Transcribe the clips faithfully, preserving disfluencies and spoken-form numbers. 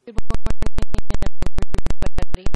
Good morning, everybody.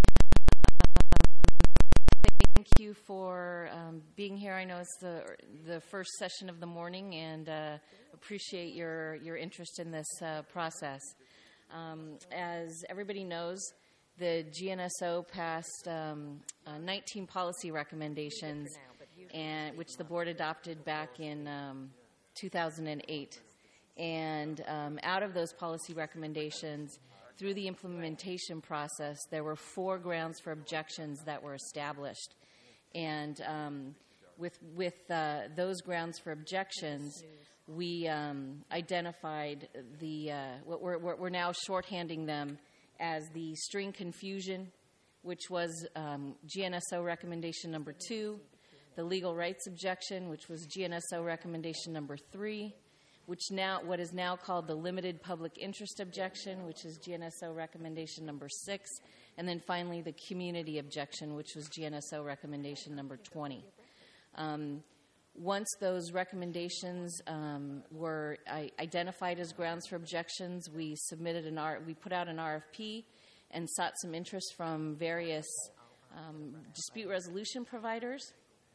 Um, thank you for um, being here. I know it's the the first session of the morning, and uh, appreciate your your interest in this uh, process. Um, as everybody knows, the G N S O passed um, uh, nineteen policy recommendations, and which the board adopted back in um, two thousand eight. And um, out of those policy recommendations, through the implementation process, there were four grounds for objections that were established. And um, with with uh, those grounds for objections, we um, identified the uh, what we're, we're now shorthanding them as the string confusion, which was um, G N S O recommendation number two, the legal rights objection, which was G N S O recommendation number three, which now what is now called the limited public interest objection, which is G N S O recommendation number six, and then finally the community objection, which was G N S O recommendation number twenty. Um, once those recommendations um, were I- identified as grounds for objections, we submitted an R- we put out an R F P and sought some interest from various um, dispute resolution providers.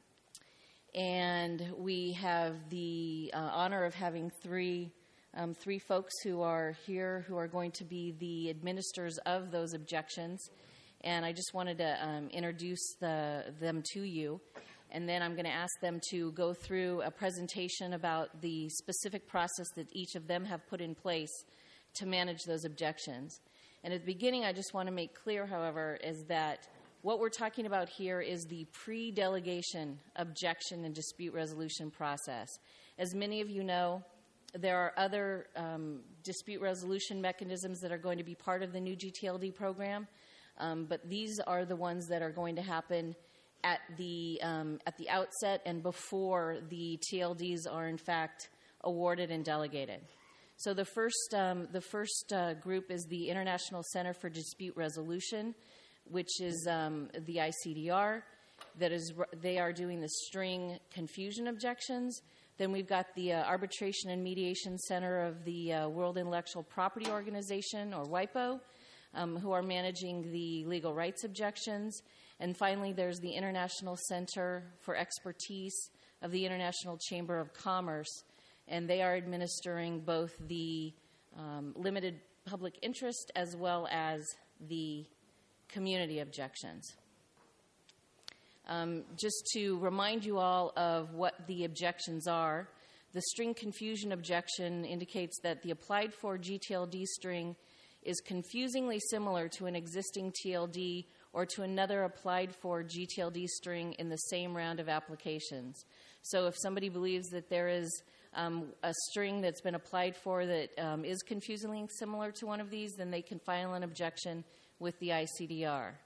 And we have the uh, honor of having three um, three folks who are here who are going to be the administrators of those objections. And I just wanted to um, introduce the, them to you. And then I'm going to ask them to go through a presentation about the specific process that each of them have put in place to manage those objections. And at the beginning, I just want to make clear, however, is that what we're talking about here is the pre-delegation objection and dispute resolution process. As many of you know, there are other um, dispute resolution mechanisms that are going to be part of the new G T L D program, um, but these are the ones that are going to happen at the um, at the outset and before the T L Ds are in fact awarded and delegated. So the first um, the first uh, group is the International Center for Dispute Resolution, which is um, the I C D R. That is, they are doing the string confusion objections. Then we've got the uh, Arbitration and Mediation Center of the uh, World Intellectual Property Organization, or WIPO, um, who are managing the legal rights objections. And finally, there's the International Center for Expertise of the International Chamber of Commerce, and they are administering both the um, limited public interest as well as the community objections. Um, just to remind you all of what the objections are, the string confusion objection indicates that the applied for G T L D string is confusingly similar to an existing T L D or to another applied for G T L D string in the same round of applications. So if somebody believes that there is um, a string that's been applied for that um, is confusingly similar to one of these, then they can file an objection with the I C D R.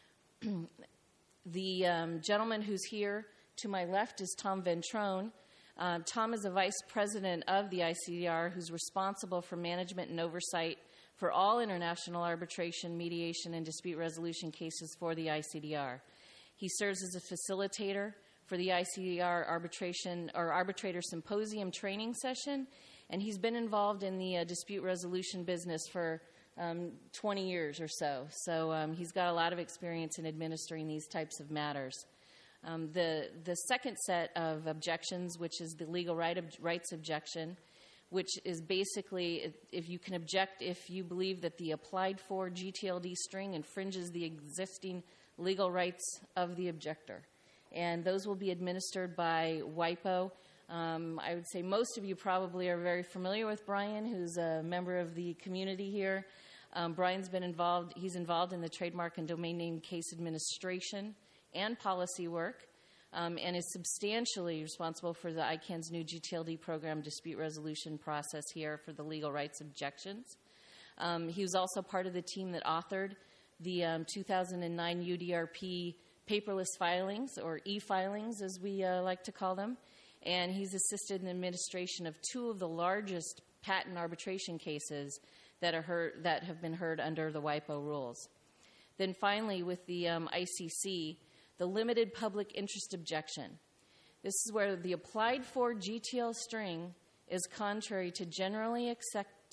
The um, gentleman who's here to my left is Tom Ventrone. Uh, Tom is a vice president of the I C D R who's responsible for management and oversight for all international arbitration, mediation, and dispute resolution cases for the I C D R. He serves as a facilitator for the I C D R arbitration or arbitrator symposium training session, and he's been involved in the uh, dispute resolution business for Um, twenty years or so. So um, he's got a lot of experience in administering these types of matters. Um, the, the second set of objections, which is the legal right ob- rights objection, which is basically if you can object if you believe that the applied for G T L D string infringes the existing legal rights of the objector. And those will be administered by WIPO. Um, I would say most of you probably are very familiar with Brian, who's a member of the community here. Um, Brian's been involved, he's involved in the trademark and domain name case administration and policy work, um, and is substantially responsible for the I CANN's new G T L D program dispute resolution process here for the legal rights objections. Um, he was also part of the team that authored the um, two thousand nine U D R P paperless filings, or e-filings as we uh, like to call them. And he's assisted in the administration of two of the largest patent arbitration cases that are heard, that have been heard under the WIPO rules. Then finally, with the um, I C C, the limited public interest objection. This is where the applied for G T L string is contrary to generally accept,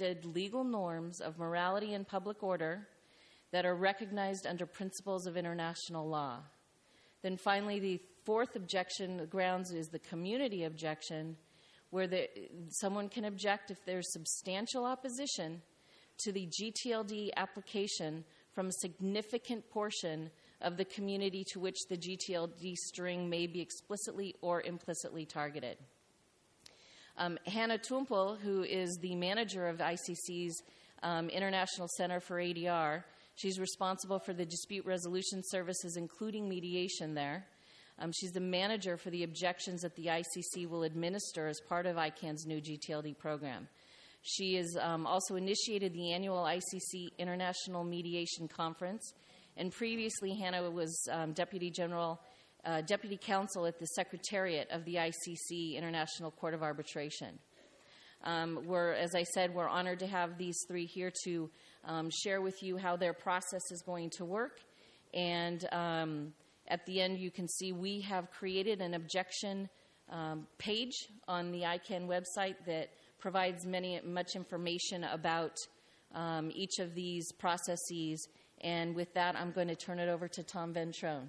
accepted legal norms of morality and public order that are recognized under principles of international law. Then finally, the fourth objection grounds is the community objection, where the, someone can object if there's substantial opposition to the G T L D application from a significant portion of the community to which the G T L D string may be explicitly or implicitly targeted. Um, Hannah Tumpel, who is the manager of I C C's um, International Center for A D R, she's responsible for the dispute resolution services, including mediation there. Um, she's the manager for the objections that the I C C will administer as part of I CAN's new G T L D program. She has um, also initiated the annual I C C International Mediation Conference, and previously Hannah was um, Deputy General, uh, Deputy Counsel at the Secretariat of the I C C International Court of Arbitration. Um, we're, as I said, we're honored to have these three here to um, share with you how their process is going to work. And um, at the end, you can see we have created an objection um, page on the I CAN website that provides many, much information about um, each of these processes. And with that, I'm going to turn it over to Tom Ventrone.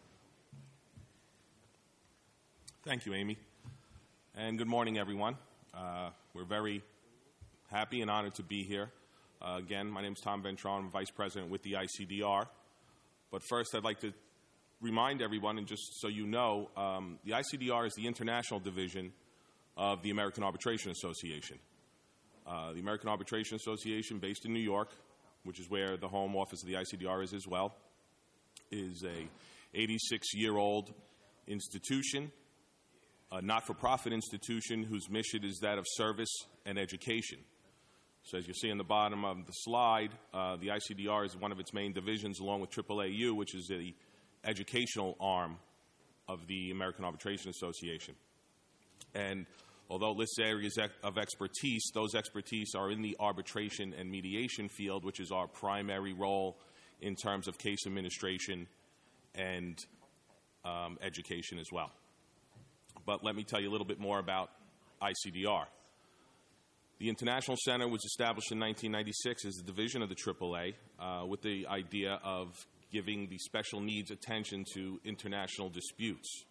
Thank you, Amy. And good morning, everyone. Uh, we're very happy and honored to be here. Uh, again, my name is Tom Ventrone. I'm Vice President with the I C D R. But first, I'd like to remind everyone, and just so you know, um, the I C D R is the international division of the American Arbitration Association. Uh, the American Arbitration Association, based in New York, which is where the home office of the I C D R is as well, is a eighty-six-year-old institution, a not-for-profit institution whose mission is that of service and education. So as you see in the bottom of the slide, uh, the I C D R is one of its main divisions, along with triple A U, which is the educational arm of the American Arbitration Association. And although it lists areas of expertise, those expertise are in the arbitration and mediation field, which is our primary role in terms of case administration and um, education as well. But let me tell you a little bit more about I C D R. The International Center was established in nineteen ninety-six as a division of the triple A uh, with the idea of giving the special needs attention to international disputes.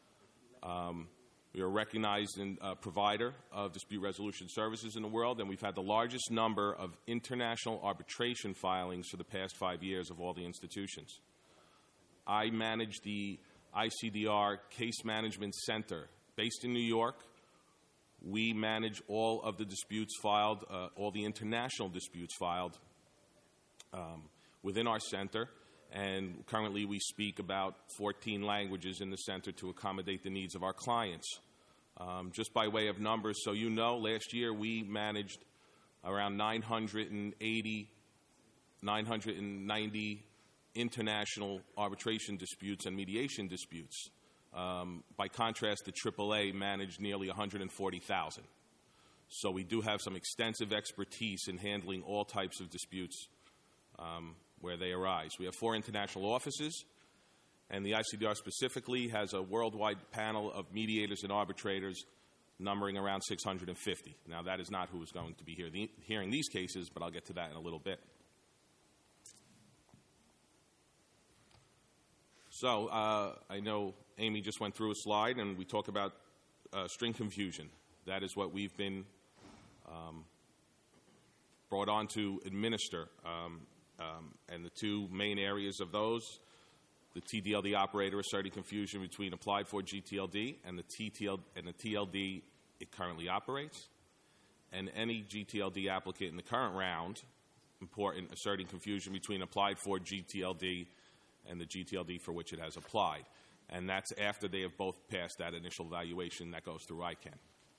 Um, we are a recognized in, uh, provider of dispute resolution services in the world, and we've had the largest number of international arbitration filings for the past five years of all the institutions. I manage the I C D R Case Management Center based in New York. We manage all of the disputes filed, uh, all the international disputes filed um, within our center, and currently we speak about fourteen languages in the center to accommodate the needs of our clients. Um, just by way of numbers, so you know, last year we managed around nine hundred eighty, nine hundred ninety international arbitration disputes and mediation disputes. Um, by contrast, the triple A managed nearly one hundred forty thousand. So we do have some extensive expertise in handling all types of disputes um, where they arise. We have four international offices, and the I C D R specifically has a worldwide panel of mediators and arbitrators numbering around six hundred fifty. Now, that is not who is going to be hear the, hearing these cases, but I'll get to that in a little bit. So uh, I know Amy just went through a slide, and we talk about uh, string confusion. That is what we've been um, brought on to administer. Um, um, and the two main areas of those, the T D L D operator asserting confusion between applied for G T L D and the T T L and the T L D it currently operates, and any G T L D applicant in the current round, important, asserting confusion between applied for G T L D and the G T L D for which it has applied. And that's after they have both passed that initial evaluation that goes through I CAN.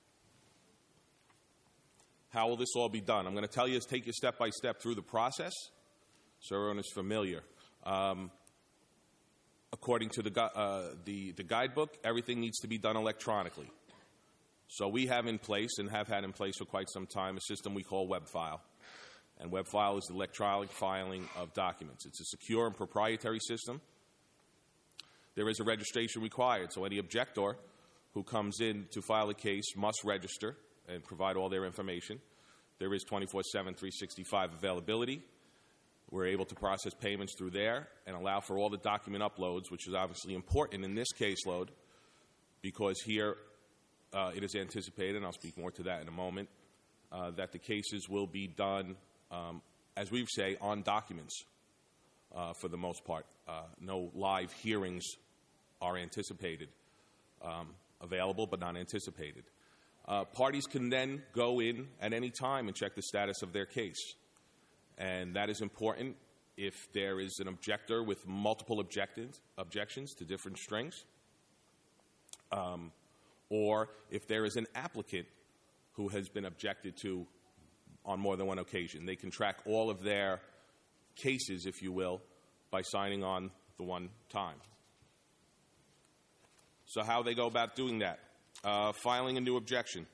How will this all be done? I'm going to tell you, take you step by step through the process so everyone is familiar. Um, according to the, uh, the, the guidebook, everything needs to be done electronically. So we have in place, and have had in place for quite some time, a system we call WebFile. And WebFile is the electronic filing of documents. It's a secure and proprietary system. There is a registration required, so any objector who comes in to file a case must register and provide all their information. there is twenty-four seven, three sixty-five availability. We're able to process payments through there and allow for all the document uploads, which is obviously important in this caseload because here uh, it is anticipated, and I'll speak more to that in a moment, uh, that the cases will be done, um, as we say, on documents uh, for the most part. Uh, no live hearings are anticipated, um, available but not anticipated. Uh, parties can then go in at any time and check the status of their case. And that is important if there is an objector with multiple objections, objections to different strings, um, or if there is an applicant who has been objected to on more than one occasion. They can track all of their cases, if you will, by signing on the one time. So how they go about doing that? Uh, filing a new objection.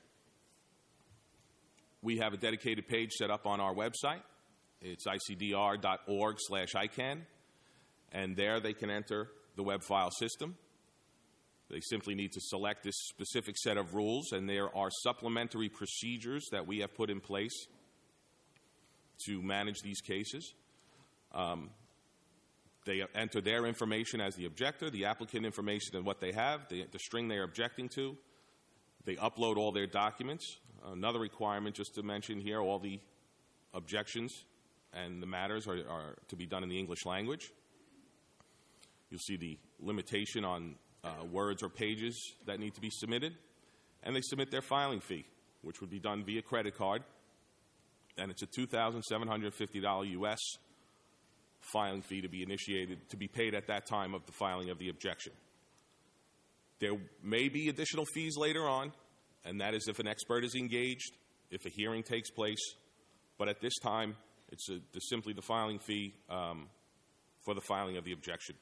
We have a dedicated page set up on our website. It's I C D R dot org slash I CANN, and there they can enter the web file system. They simply need to select this specific set of rules, and there are supplementary procedures that we have put in place to manage these cases. Um, they enter their information as the objector, the applicant information and what they have, the, the string they are objecting to. They upload all their documents. Another requirement, just to mention here, all the objections and the matters are, are to be done in the English language. You'll see the limitation on uh, words or pages that need to be submitted. And they submit their filing fee, which would be done via credit card. And it's a two thousand seven hundred fifty dollars U S filing fee to be initiated, to be paid at that time of the filing of the objection. There may be additional fees later on, and that is if an expert is engaged, if a hearing takes place. But at this time, it's a, the, simply the filing fee um, for the filing of the objection.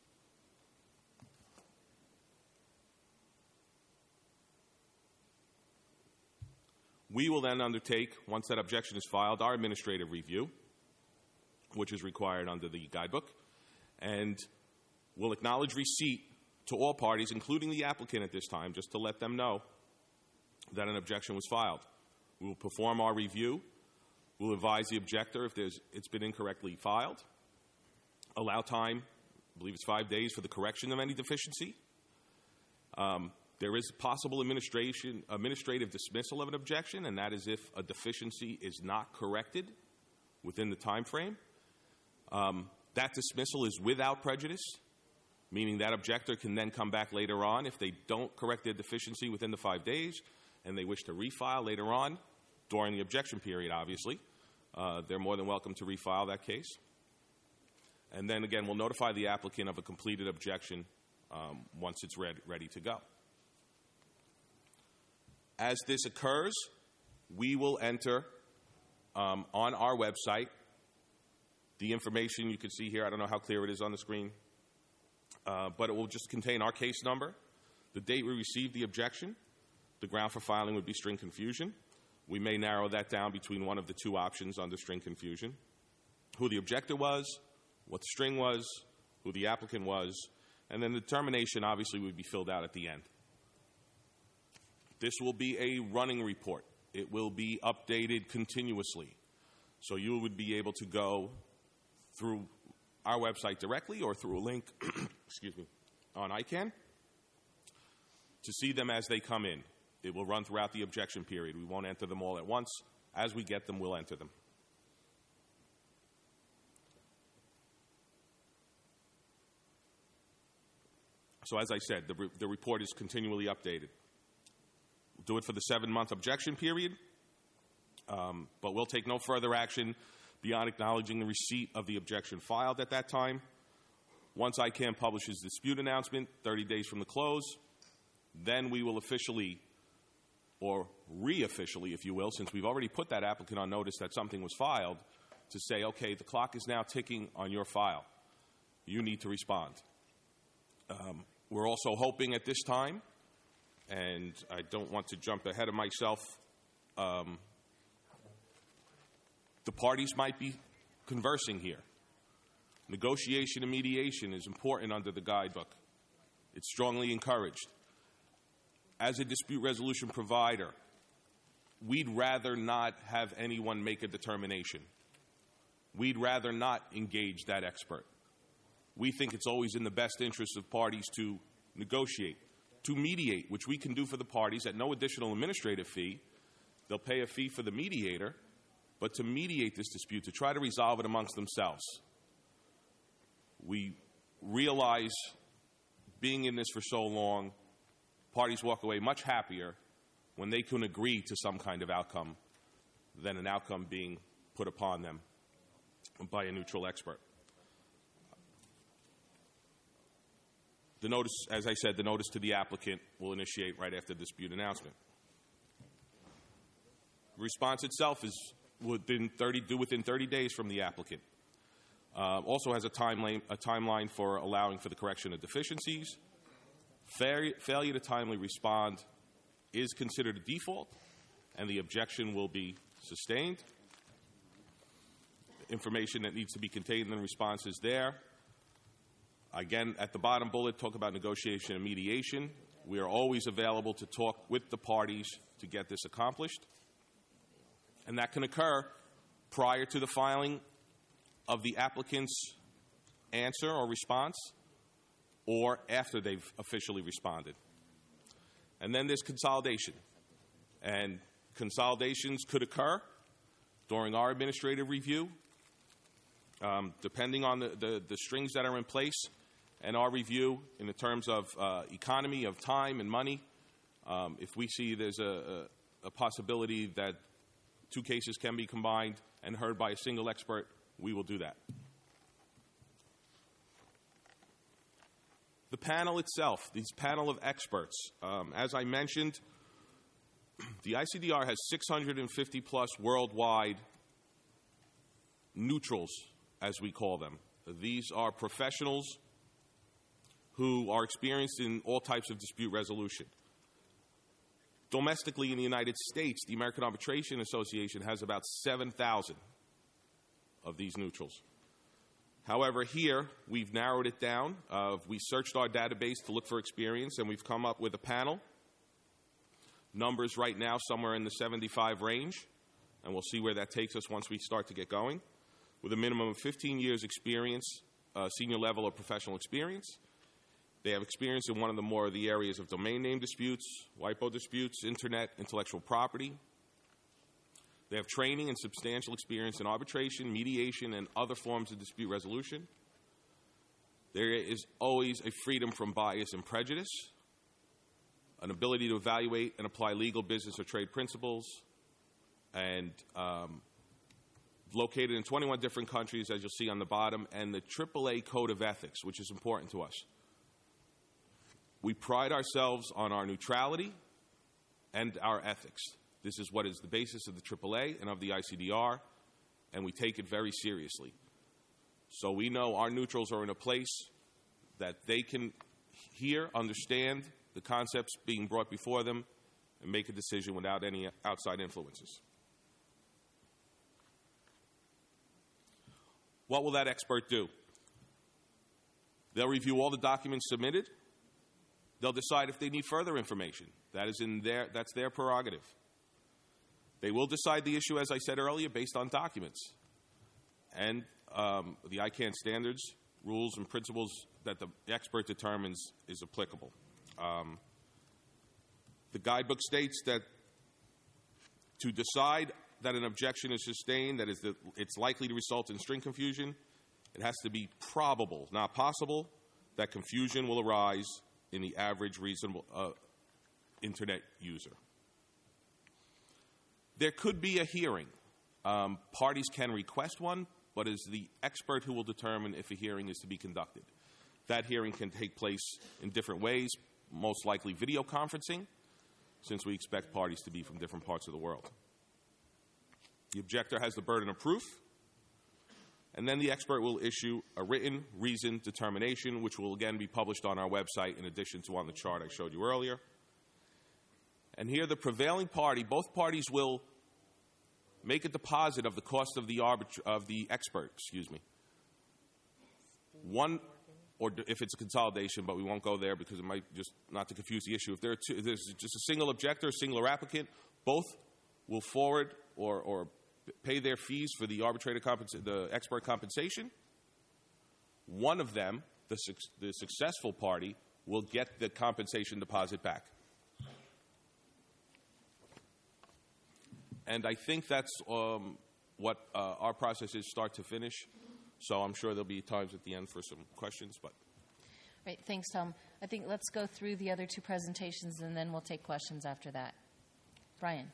We will then undertake, once that objection is filed, our administrative review, which is required under the guidebook, and we'll acknowledge receipt to all parties, including the applicant at this time, just to let them know that an objection was filed. We will perform our review. We'll advise the objector if there's, it's been incorrectly filed. Allow time, I believe it's five days, for the correction of any deficiency. Um, there is possible administration, administrative dismissal of an objection, and that is if a deficiency is not corrected within the time frame. Um, that dismissal is without prejudice, meaning that objector can then come back later on if they don't correct their deficiency within the five days and they wish to refile later on during the objection period, obviously. Uh, they're more than welcome to refile that case. And then again, we'll notify the applicant of a completed objection um, once it's ready, ready to go. As this occurs, we will enter um, on our website the information you can see here. I don't know how clear it is on the screen, uh, but it will just contain our case number, the date we received the objection. The ground for filing would be string confusion. We may narrow that down between one of the two options under string confusion. Who the objector was, what the string was, who the applicant was, and then the determination obviously would be filled out at the end. This will be a running report. It will be updated continuously. So you would be able to go through our website directly or through a link, excuse me, on I CANN to see them as they come in. It will run throughout the objection period. We won't enter them all at once. As we get them, we'll enter them. So as I said, the, re the report is continually updated. We'll do it for the seven-month objection period, um, but we'll take no further action beyond acknowledging the receipt of the objection filed at that time. Once I CANN publishes the dispute announcement, thirty days from the close, then we will officially, or re-officially, if you will, since we've already put that applicant on notice that something was filed, to say, okay, the clock is now ticking on your file. You need to respond. Um, we're also hoping at this time, and I don't want to jump ahead of myself, um, the parties might be conversing here. Negotiation and mediation is important under the guidebook. It's strongly encouraged. As a dispute resolution provider, we'd rather not have anyone make a determination. We'd rather not engage that expert. We think it's always in the best interest of parties to negotiate, to mediate, which we can do for the parties at no additional administrative fee. They'll pay a fee for the mediator, but to mediate this dispute, to try to resolve it amongst themselves. We realize, being in this for so long, parties walk away much happier when they can agree to some kind of outcome than an outcome being put upon them by a neutral expert. The notice, as I said, the notice to the applicant will initiate right after the dispute announcement. The response itself is within thirty, due within thirty days from the applicant. Uh, also has a timeline, a timeline for allowing for the correction of deficiencies. Fair, failure to timely respond is considered a default, and the objection will be sustained. Information that needs to be contained in the response is there. Again, at the bottom bullet, talk about negotiation and mediation. We are always available to talk with the parties to get this accomplished. And that can occur prior to the filing of the applicant's answer or response, or after they've officially responded. And then there's consolidation. And consolidations could occur during our administrative review, um, depending on the, the, the strings that are in place and our review in the terms of uh, economy, of time and money. Um, if we see there's a, a, a possibility that two cases can be combined and heard by a single expert, we will do that. The panel itself, this panel of experts, um, as I mentioned, the I C D R has six hundred fifty plus worldwide neutrals, as we call them. These are professionals who are experienced in all types of dispute resolution. Domestically in the United States, the American Arbitration Association has about seven thousand of these neutrals. However, here, we've narrowed it down. Uh, we searched our database to look for experience, and we've come up with a panel. Numbers right now somewhere in the seventy-five range, and we'll see where that takes us once we start to get going. With a minimum of fifteen years experience, uh, senior level of professional experience. They have experience in one of the more of the areas of domain name disputes, WIPO disputes, internet, intellectual property. They have training and substantial experience in arbitration, mediation, and other forms of dispute resolution. There is always a freedom from bias and prejudice, an ability to evaluate and apply legal, business, or trade principles, and um, located in twenty-one different countries, as you'll see on the bottom, and the triple A Code of Ethics, which is important to us. We pride ourselves on our neutrality and our ethics. This is what is the basis of the triple A and of the I C D R, and we take it very seriously. So we know our neutrals are in a place that they can hear, understand the concepts being brought before them, and make a decision without any outside influences. What will that expert do? They'll review all the documents submitted. They'll decide if they need further information. That is in their, that's their prerogative. They will decide the issue, as I said earlier, based on documents and um, the I CANN standards, rules, and principles that the expert determines is applicable. Um, the guidebook states that to decide that an objection is sustained, that is, that it's likely to result in string confusion, it has to be probable, not possible, that confusion will arise in the average reasonable uh, internet user. There could be a hearing. Um, parties can request one, but it's the expert who will determine if a hearing is to be conducted. That hearing can take place in different ways, most likely video conferencing, since we expect parties to be from different parts of the world. The objector has the burden of proof, and then the expert will issue a written, reasoned determination, which will again be published on our website in addition to on the chart I showed you earlier. And here the prevailing party, both parties will make a deposit of the cost of the arbit- of the expert, excuse me. One, or if it's a consolidation, but we won't go there because it might just, not to confuse the issue. If, there are two, if there's just a single objector, a singular applicant, both will forward or, or pay their fees for the arbitrator compensa- the expert compensation. One of them, the, su- the successful party, will get the compensation deposit back. And I think that's um, what uh, our process is, start to finish. So I'm sure there'll be times at the end for some questions. But Right, thanks, Tom. I think let's go through the other two presentations, and then we'll take questions after that. Brian.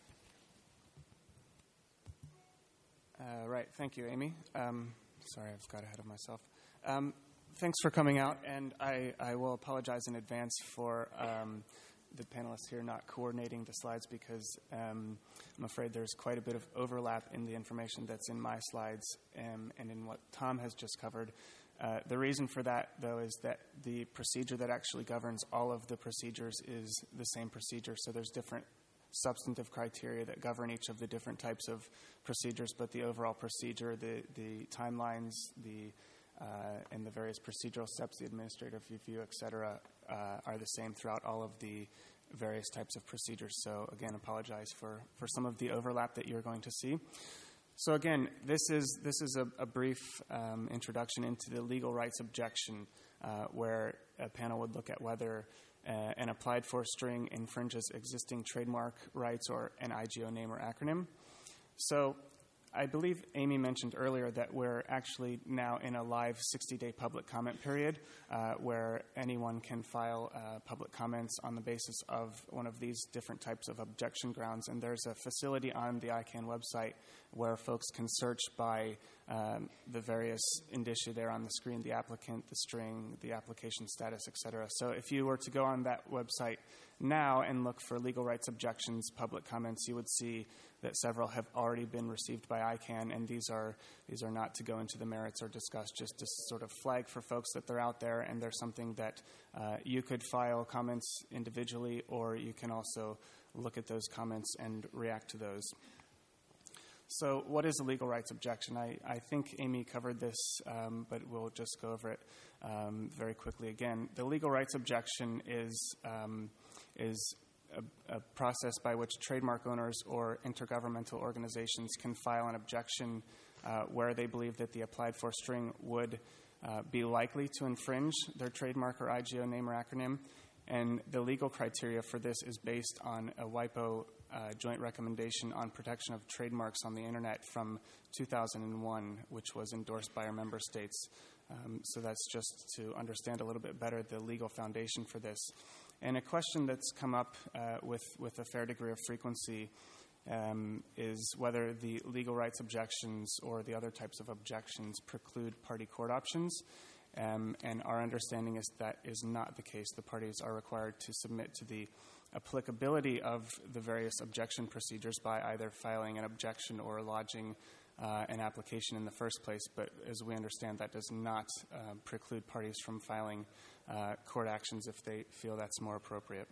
Uh, right, thank you, Amy. Um, sorry, I've got ahead of myself. Um, thanks for coming out, and I, I will apologize in advance for um, the panelists here not coordinating the slides because um, I'm afraid there's quite a bit of overlap in the information that's in my slides and, and in what Tom has just covered. Uh, the reason for that, though, is that the procedure that actually governs all of the procedures is the same procedure, so there's different substantive criteria that govern each of the different types of procedures, but the overall procedure, the, the timelines, the uh, and the various procedural steps, the administrative review, et cetera, uh, are the same throughout all of the various types of procedures. So again, apologize for, for some of the overlap that you're going to see. So again, this is this is a, a brief um, introduction into the legal rights objection, uh, where a panel would look at whether uh, an applied for string infringes existing trademark rights or an I G O name or acronym. So I believe Amy mentioned earlier that we're actually now in a live sixty-day public comment period uh, where anyone can file uh, public comments on the basis of one of these different types of objection grounds. And there's a facility on the I CANN website where folks can search by um, the various indicia there on the screen, the applicant, the string, the application status, et cetera. So if you were to go on that website now and look for legal rights objections, public comments, you would see that several have already been received by I CANN, and these are these are not to go into the merits or discuss, just to sort of flag for folks that they're out there, and they're something that uh, you could file comments individually, or you can also look at those comments and react to those. So what is a legal rights objection? I, I think Amy covered this, um, but we'll just go over it um, very quickly again. The legal rights objection is um, is A, a process by which trademark owners or intergovernmental organizations can file an objection uh, where they believe that the applied for string would uh, be likely to infringe their trademark or I G O name or acronym. And the legal criteria for this is based on a WIPO uh, joint recommendation on protection of trademarks on the Internet from two thousand one, which was endorsed by our member states. Um, so that's just to understand a little bit better the legal foundation for this. And a question that's come up uh, with, with a fair degree of frequency um, is whether the legal rights objections or the other types of objections preclude party court options. Um, and our understanding is that is not the case. The parties are required to submit to the applicability of the various objection procedures by either filing an objection or lodging uh, an application in the first place. But as we understand, that does not uh, preclude parties from filing uh, court actions if they feel that's more appropriate.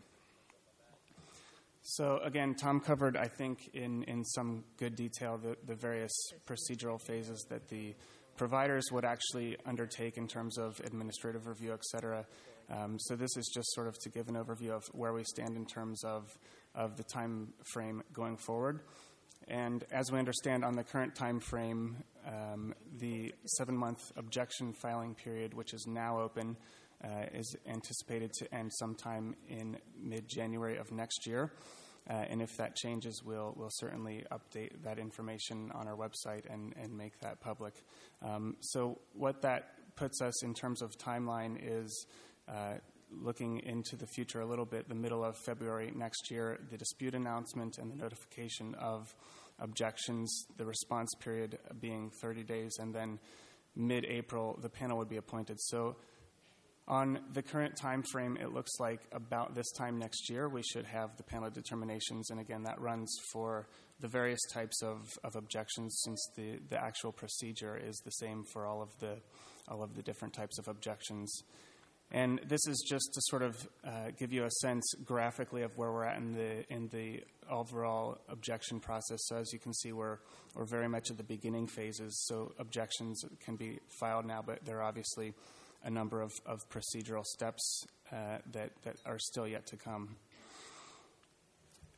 So again, Tom covered, I think, in, in some good detail the, the various procedural phases that the providers would actually undertake in terms of administrative review, et cetera. Um, so this is just sort of to give an overview of where we stand in terms of, of the time frame going forward. And as we understand, on the current time frame, um, the seven-month objection filing period, which is now open, uh, is anticipated to end sometime in mid-January of next year. Uh, and if that changes, we'll, we'll certainly update that information on our website and, and make that public. Um, so what that puts us in terms of timeline is uh, looking into the future a little bit, the middle of February next year, the dispute announcement and the notification of objections, the response period being thirty days, and then mid-April, the panel would be appointed. So on the current time frame, it looks like about this time next year we should have the panel determinations, and again, that runs for the various types of, of objections, since the, the actual procedure is the same for all of the all of the different types of objections. And this is just to sort of uh, give you a sense graphically of where we're at in the in the overall objection process. So as you can see, we're we're very much at the beginning phases. So objections can be filed now, but there are obviously a number of, of procedural steps uh, that, that are still yet to come.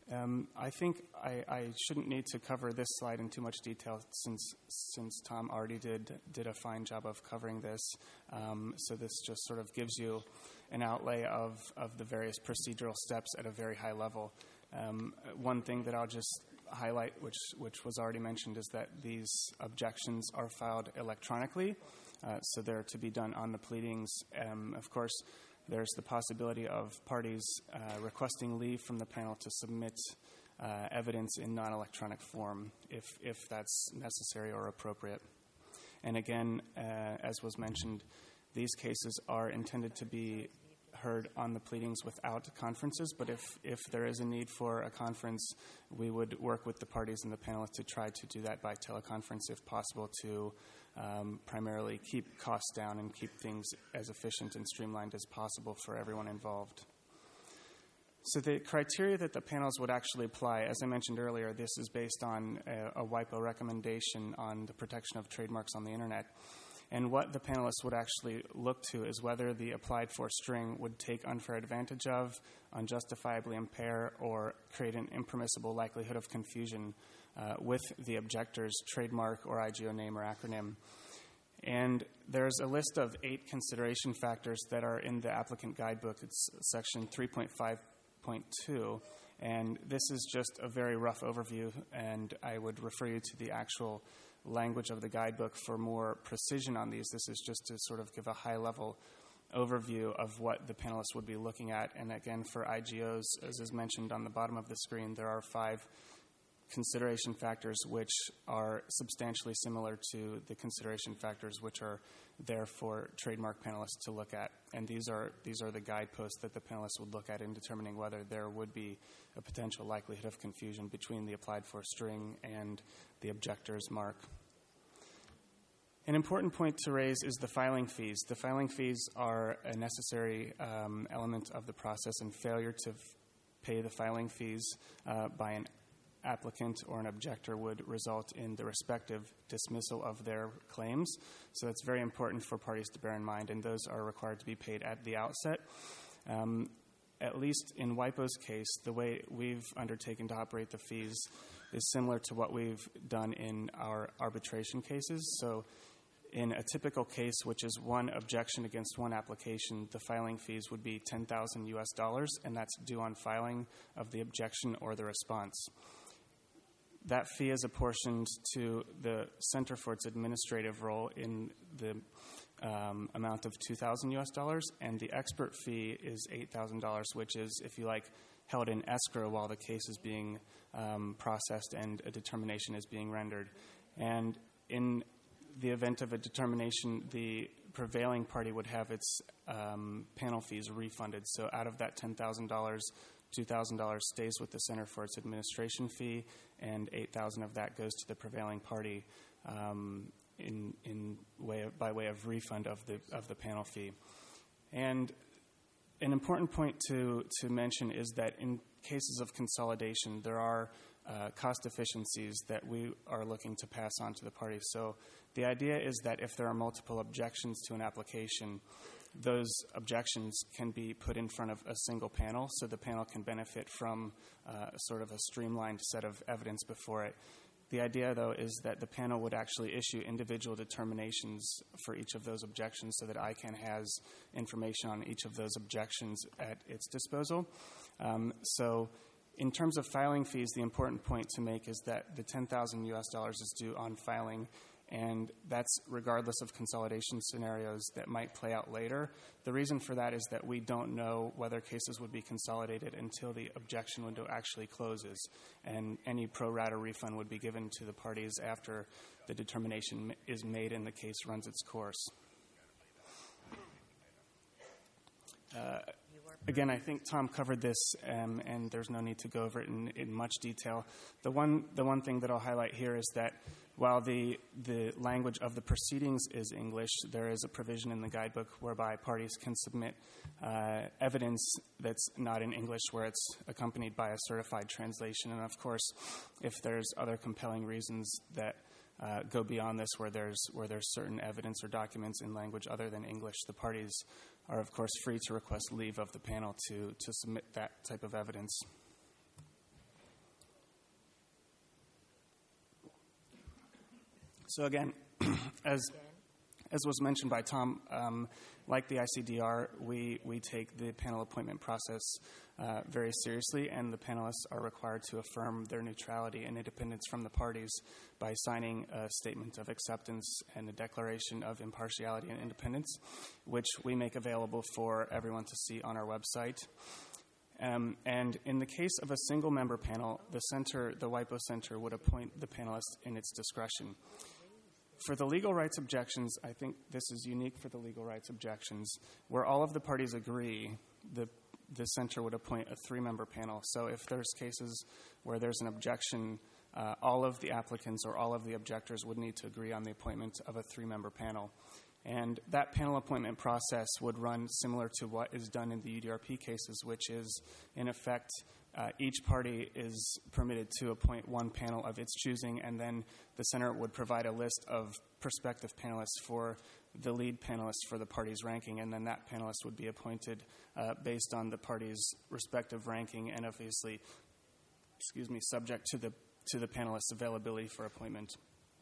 Um, I think I, I shouldn't need to cover this slide in too much detail since since Tom already did did a fine job of covering this. Um, so this just sort of gives you an outlay of, of the various procedural steps at a very high level. Um, one thing that I'll just highlight, which which was already mentioned, is that these objections are filed electronically, uh, so they're to be done on the pleadings. Um, of course, there's the possibility of parties uh, requesting leave from the panel to submit uh, evidence in non-electronic form if, if that's necessary or appropriate. And again, uh, as was mentioned, these cases are intended to be heard on the pleadings without conferences, but if, if there is a need for a conference, we would work with the parties in the panel to try to do that by teleconference if possible to um, primarily keep costs down and keep things as efficient and streamlined as possible for everyone involved. So the criteria that the panels would actually apply, as I mentioned earlier, this is based on a, a WIPO recommendation on the protection of trademarks on the Internet. And what the panelists would actually look to is whether the applied for string would take unfair advantage of, unjustifiably impair, or create an impermissible likelihood of confusion uh, with the objector's trademark or I G O name or acronym. And there's a list of eight consideration factors that are in the applicant guidebook. It's section three point five point two. And this is just a very rough overview, and I would refer you to the actual language of the guidebook for more precision on these. This is just to sort of give a high-level overview of what the panelists would be looking at. And again, for I G Os, as is mentioned on the bottom of the screen, there are five consideration factors which are substantially similar to the consideration factors which are there for trademark panelists to look at. And these are these are the guideposts that the panelists would look at in determining whether there would be a potential likelihood of confusion between the applied for string and the objector's mark. An important point to raise is the filing fees. The filing fees are a necessary um, element of the process, and failure to f- pay the filing fees uh, by an applicant or an objector would result in the respective dismissal of their claims. So that's very important for parties to bear in mind, and those are required to be paid at the outset. Um, at least in WIPO's case, the way we've undertaken to operate the fees is similar to what we've done in our arbitration cases. So in a typical case, which is one objection against one application, the filing fees would be ten thousand U S dollars, and that's due on filing of the objection or the response. That fee is apportioned to the center for its administrative role in the um, amount of two thousand U S dollars, and the expert fee is eight thousand dollars, which is, if you like, held in escrow while the case is being um, processed and a determination is being rendered. And in the event of a determination, the prevailing party would have its um, panel fees refunded. So out of that ten thousand dollars, two thousand dollars stays with the center for its administration fee, and eight thousand dollars of that goes to the prevailing party um, in in way of, by way of refund of the of the panel fee. And an important point to to mention is that in cases of consolidation, there are uh, cost efficiencies that we are looking to pass on to the parties. So the idea is that if there are multiple objections to an application, those objections can be put in front of a single panel, so the panel can benefit from uh, sort of a streamlined set of evidence before it. The idea, though, is that the panel would actually issue individual determinations for each of those objections so that I C A N has information on each of those objections at its disposal. Um, so in terms of filing fees, the important point to make is that the ten thousand U S dollars is due on filing, and that's regardless of consolidation scenarios that might play out later. The reason for that is that we don't know whether cases would be consolidated until the objection window actually closes, and any pro rata refund would be given to the parties after the determination is made and the case runs its course. Uh, Again, I think Tom covered this, um, and there's no need to go over it in, in much detail. The one, the one thing that I'll highlight here is that while the, the language of the proceedings is English, there is a provision in the guidebook whereby parties can submit uh, evidence that's not in English, where it's accompanied by a certified translation. And of course, if there's other compelling reasons that uh, go beyond this, where there's where there's certain evidence or documents in language other than English, the parties are, of course, free to request leave of the panel to, to submit that type of evidence. So again, as as was mentioned by Tom, um, like the I C D R, we, we take the panel appointment process uh, very seriously, and the panelists are required to affirm their neutrality and independence from the parties by signing a statement of acceptance and a declaration of impartiality and independence, which we make available for everyone to see on our website. Um, and in the case of a single-member panel, the center, the WIPO Center, would appoint the panelist in its discretion. For the legal rights objections, I think this is unique for the legal rights objections, where all of the parties agree, the, the center would appoint a three-member panel. So if there's cases where there's an objection, uh, all of the applicants or all of the objectors would need to agree on the appointment of a three-member panel. And that panel appointment process would run similar to what is done in the U D R P cases, which is, in effect, Uh, each party is permitted to appoint one panel of its choosing, and then the center would provide a list of prospective panelists for the lead panelist for the party's ranking, and then that panelist would be appointed uh, based on the party's respective ranking, and obviously, excuse me, subject to the to the panelist's availability for appointment.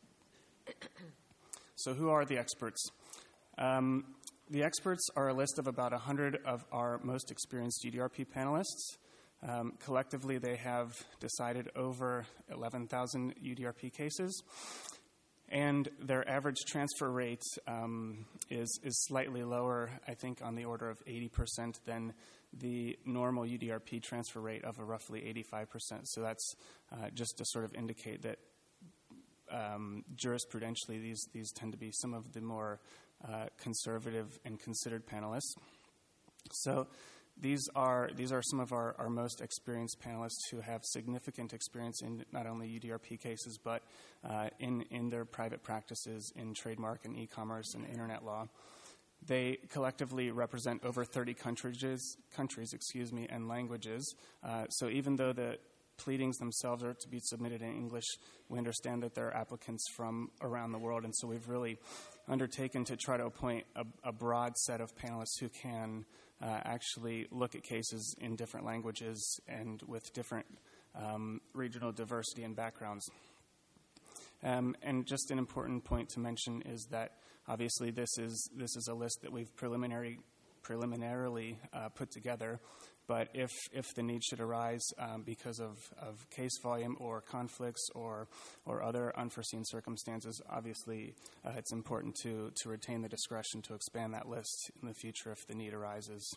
So, who are the experts? Um, the experts are a list of about one hundred of our most experienced U D R P panelists. Um, collectively, they have decided over eleven thousand U D R P cases, and their average transfer rate um, is, is slightly lower, I think on the order of eighty percent than the normal U D R P transfer rate of a roughly eighty-five percent. So that's uh, just to sort of indicate that um, jurisprudentially these, these tend to be some of the more uh, conservative and considered panelists. So These are these are some of our, our most experienced panelists who have significant experience in not only U D R P cases, but uh, in, in their private practices in trademark and e-commerce and internet law. They collectively represent over thirty countries, countries excuse me, and languages. Uh, so even though the pleadings themselves are to be submitted in English, we understand that there are applicants from around the world, and so we've really undertaken to try to appoint a, a broad set of panelists who can Uh, actually look at cases in different languages and with different um, regional diversity and backgrounds. Um, and just an important point to mention is that obviously this is this is a list that we've preliminary preliminarily uh, put together. But if if the need should arise um, because of, of case volume or conflicts or or other unforeseen circumstances, obviously uh, it's important to, to retain the discretion to expand that list in the future if the need arises.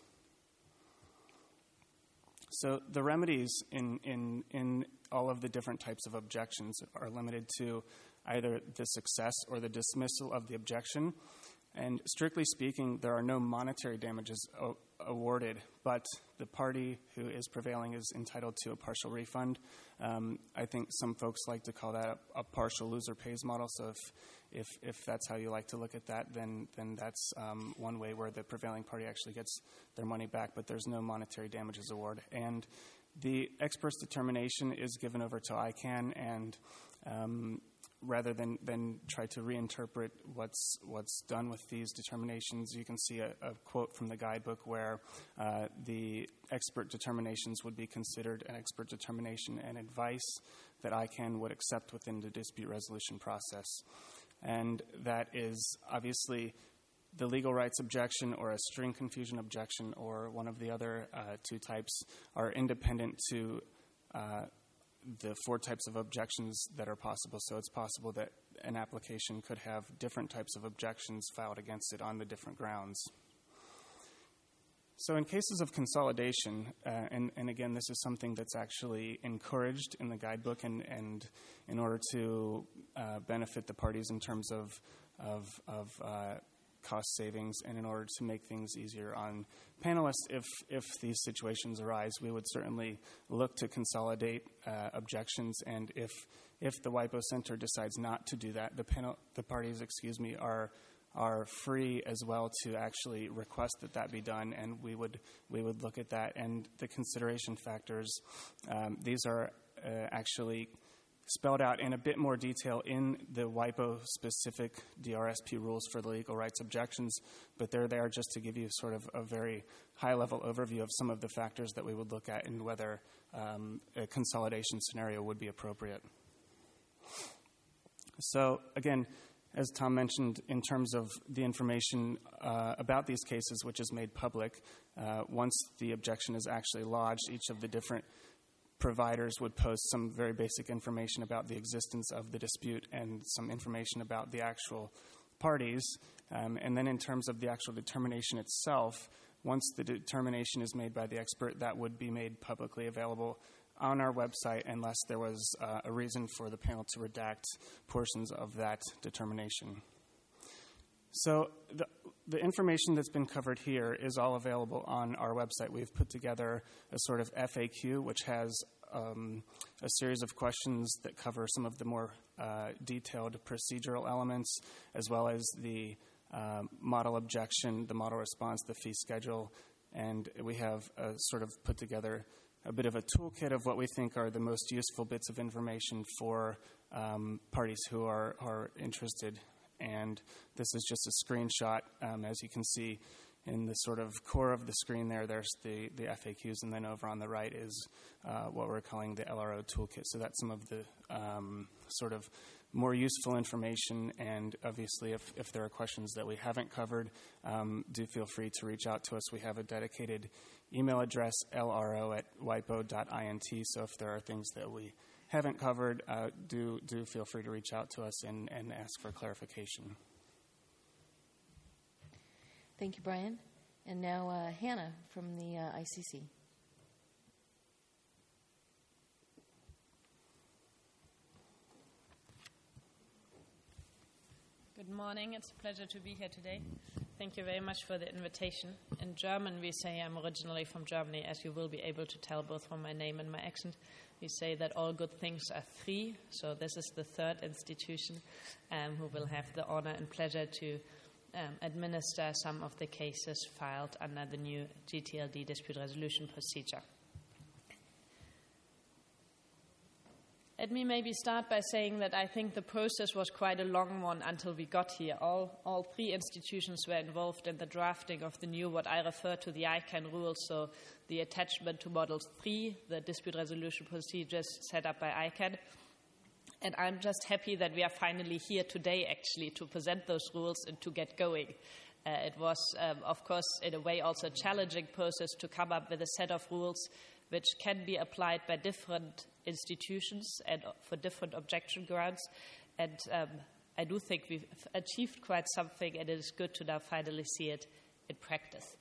So the remedies in, in, in all of the different types of objections are limited to either the success or the dismissal of the objection. And strictly speaking, there are no monetary damages o- awarded, but the party who is prevailing is entitled to a partial refund. Um, I think some folks like to call that a, a partial loser pays model. So if, if if that's how you like to look at that, then then that's um, one way where the prevailing party actually gets their money back, but there's no monetary damages award. And the expert's determination is given over to I CANN, and um, rather than, than try to reinterpret what's what's done with these determinations, you can see a, a quote from the guidebook where uh, the expert determinations would be considered an expert determination and advice that I CANN would accept within the dispute resolution process. And that is obviously the legal rights objection or a string confusion objection or one of the other uh, two types are independent to uh, the four types of objections that are possible. So it's possible that an application could have different types of objections filed against it on the different grounds. So in cases of consolidation, uh, and, and again, this is something that's actually encouraged in the guidebook and, and in order to uh, benefit the parties in terms of, of, of uh, cost savings and in order to make things easier on panelists, if if these situations arise, we would certainly look to consolidate uh, objections. And if if the WIPO Center decides not to do that, the panel, the parties, excuse me, are are free as well to actually request that that be done, and we would we would look at that. And the consideration factors, um, these are uh, actually spelled out in a bit more detail in the WIPO-specific D R S P rules for the legal rights objections, but they're there just to give you sort of a very high-level overview of some of the factors that we would look at and whether um, a consolidation scenario would be appropriate. So again, as Tom mentioned, in terms of the information uh, about these cases, which is made public, uh, once the objection is actually lodged, each of the different providers would post some very basic information about the existence of the dispute and some information about the actual parties. Um, and then in terms of the actual determination itself, once the determination is made by the expert, that would be made publicly available on our website unless there was uh, a reason for the panel to redact portions of that determination. So the, the information that's been covered here is all available on our website. We've put together a sort of F A Q, which has um, a series of questions that cover some of the more uh, detailed procedural elements, as well as the uh, model objection, the model response, the fee schedule, and we have uh, sort of put together a bit of a toolkit of what we think are the most useful bits of information for um, parties who are, are interested. And this is just a screenshot. Um, as you can see in the sort of core of the screen there, there's the, the F A Qs, and then over on the right is uh, what we're calling the L R O toolkit. So that's some of the um, sort of more useful information, and obviously if, if there are questions that we haven't covered, um, do feel free to reach out to us. We have a dedicated email address, L R O at wipo dot int, so if there are things that we haven't covered, uh, do do feel free to reach out to us and, and ask for clarification. Thank you, Brian. And now uh, Hannah from the uh, I C C. Good morning. It's a pleasure to be here today. Thank you very much for the invitation. In German, we say I'm originally from Germany, as you will be able to tell both from my name and my accent. We say that all good things are three, so this is the third institution um, who will have the honor and pleasure to um, administer some of the cases filed under the new G T L D dispute resolution procedure. Let me maybe start by saying that I think the process was quite a long one until we got here. All, all three institutions were involved in the drafting of the new, what I refer to the I CANN rules, so the attachment to Model three, the dispute resolution procedures set up by I CANN. And I'm just happy that we are finally here today, actually, to present those rules and to get going. Uh, it was, um, of course, in a way also a challenging process to come up with a set of rules which can be applied by different institutions and for different objection grounds. And um, I do think we've achieved quite something, and it is good to now finally see it in practice.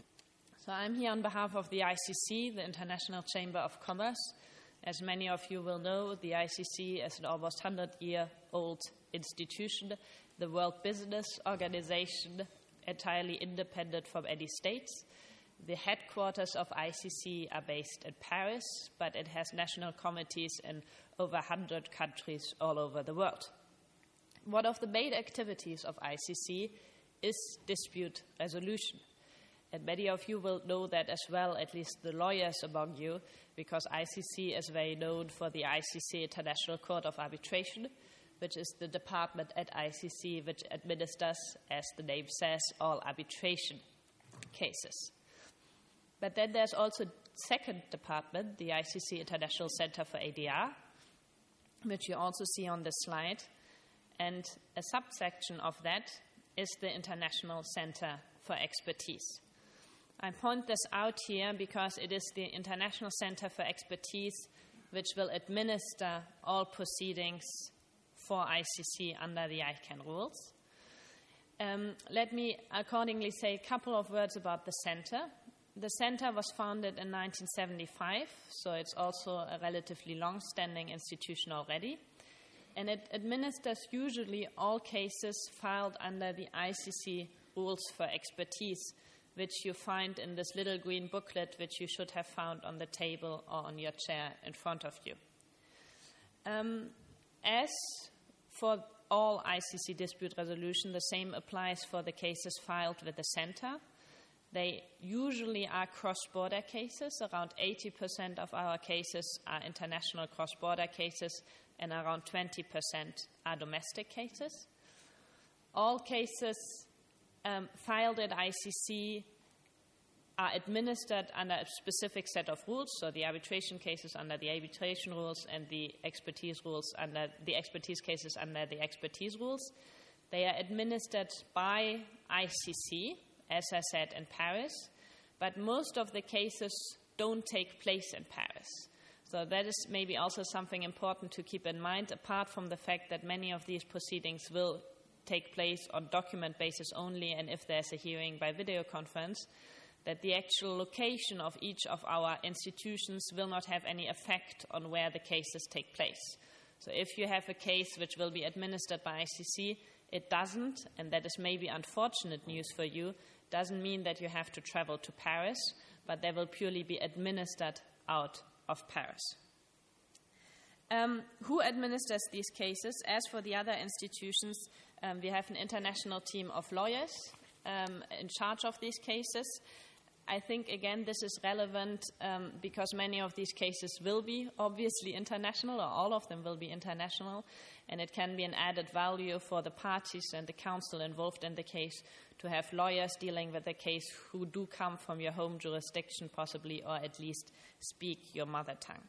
So I'm here on behalf of the I C C, the International Chamber of Commerce. As many of you will know, the I C C is an almost one hundred year old institution, the world business organization, entirely independent from any states. The headquarters of I C C are based in Paris, but it has national committees in over one hundred countries all over the world. One of the main activities of I C C is dispute resolution. And many of you will know that as well, at least the lawyers among you, because I C C is very known for the I C C International Court of Arbitration, which is the department at I C C which administers, as the name says, all arbitration cases. But then there's also a second department, the I C C International Center for A D R, which you also see on this slide. And a subsection of that is the International Center for Expertise. I point this out here because it is the International Center for Expertise which will administer all proceedings for I C C under the I CANN rules. Um, let me accordingly say a couple of words about the center. The center was founded in nineteen seventy-five, so it's also a relatively long-standing institution already. And it administers usually all cases filed under the I C C rules for expertise, which you find in this little green booklet, which you should have found on the table or on your chair in front of you. Um, as for all I C C dispute resolution, the same applies for the cases filed with the center. They usually are cross-border cases. Around eighty percent of our cases are international cross-border cases, and around twenty percent are domestic cases. All cases um, filed at I C C are administered under a specific set of rules, so the arbitration cases under the arbitration rules and the expertise rules under the expertise cases under the expertise rules. They are administered by I C C, as I said, in Paris, but most of the cases don't take place in Paris. So that is maybe also something important to keep in mind, apart from the fact that many of these proceedings will take place on document basis only, and if there's a hearing by video conference, that the actual location of each of our institutions will not have any effect on where the cases take place. So if you have a case which will be administered by I C C, it doesn't, and that is maybe unfortunate news for you, doesn't mean that you have to travel to Paris, but they will purely be administered out of Paris. Um, who administers these cases? As for the other institutions, um, we have an international team of lawyers um, in charge of these cases. I think, again, this is relevant um, because many of these cases will be obviously international, or all of them will be international, and it can be an added value for the parties and the counsel involved in the case to have lawyers dealing with the case who do come from your home jurisdiction possibly, or at least speak your mother tongue.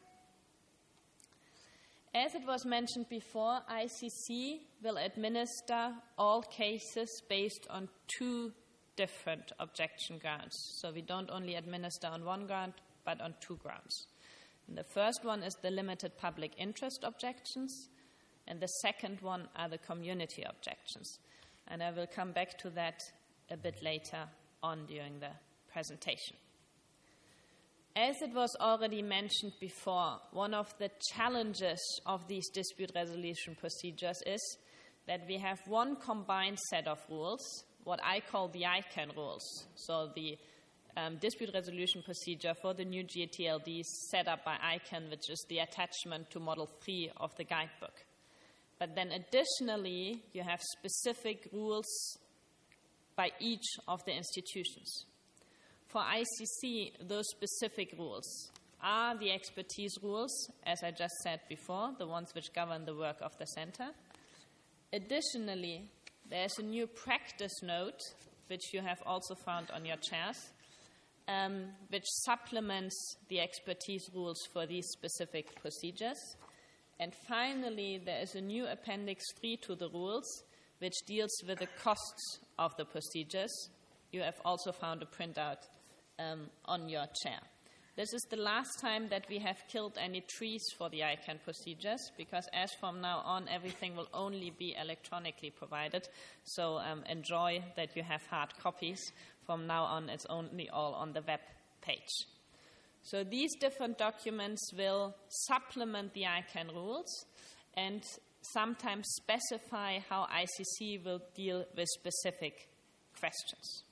As it was mentioned before, I C C will administer all cases based on two different objection grounds. So we don't only administer on one ground, but on two grounds. And the first one is the limited public interest objections, and the second one are the community objections. And I will come back to that a bit later on during the presentation. As it was already mentioned before, one of the challenges of these dispute resolution procedures is that we have one combined set of rules, what I call the I C A N rules, so the um, dispute resolution procedure for the new G T L Ds set up by I C A N, which is the attachment to Model three of the guidebook. But then additionally, you have specific rules by each of the institutions. For I C C, those specific rules are the expertise rules, as I just said before, the ones which govern the work of the center. Additionally, there's a new practice note, which you have also found on your chairs, um, which supplements the expertise rules for these specific procedures. And finally, there is a new Appendix three to the rules, which deals with the costs of the procedures. You have also found a printout um, on your chair. This is the last time that we have killed any trees for the I C A N procedures, because as from now on, everything will only be electronically provided. So um, enjoy that you have hard copies. From now on, it's only all on the web page. So these different documents will supplement the I C A N rules and sometimes specify how I C C will deal with specific questions.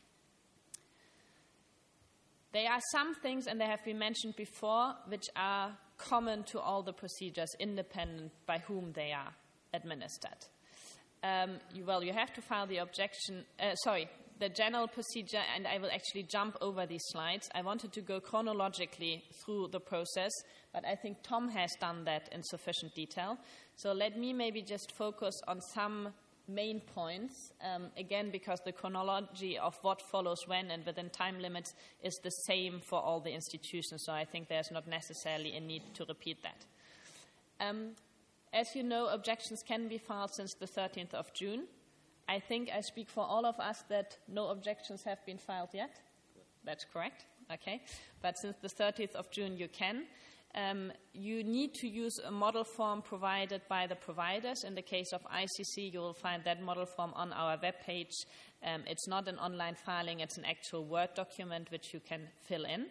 There are some things, and they have been mentioned before, which are common to all the procedures, independent by whom they are administered. Um, you, well, you have to file the objection, uh, sorry, the general procedure, and I will actually jump over these slides. I wanted to go chronologically through the process, but I think Tom has done that in sufficient detail. So let me maybe just focus on some main points, um, again, because the chronology of what follows when and within time limits is the same for all the institutions, so I think there's not necessarily a need to repeat that. Um, as you know, objections can be filed since the thirteenth of June. I think I speak for all of us that no objections have been filed yet. That's correct, okay. But since the thirtieth of June, you can. Um, you need to use a model form provided by the providers. In the case of I C C, you will find that model form on our webpage. Um, it's not an online filing, it's an actual Word document which you can fill in.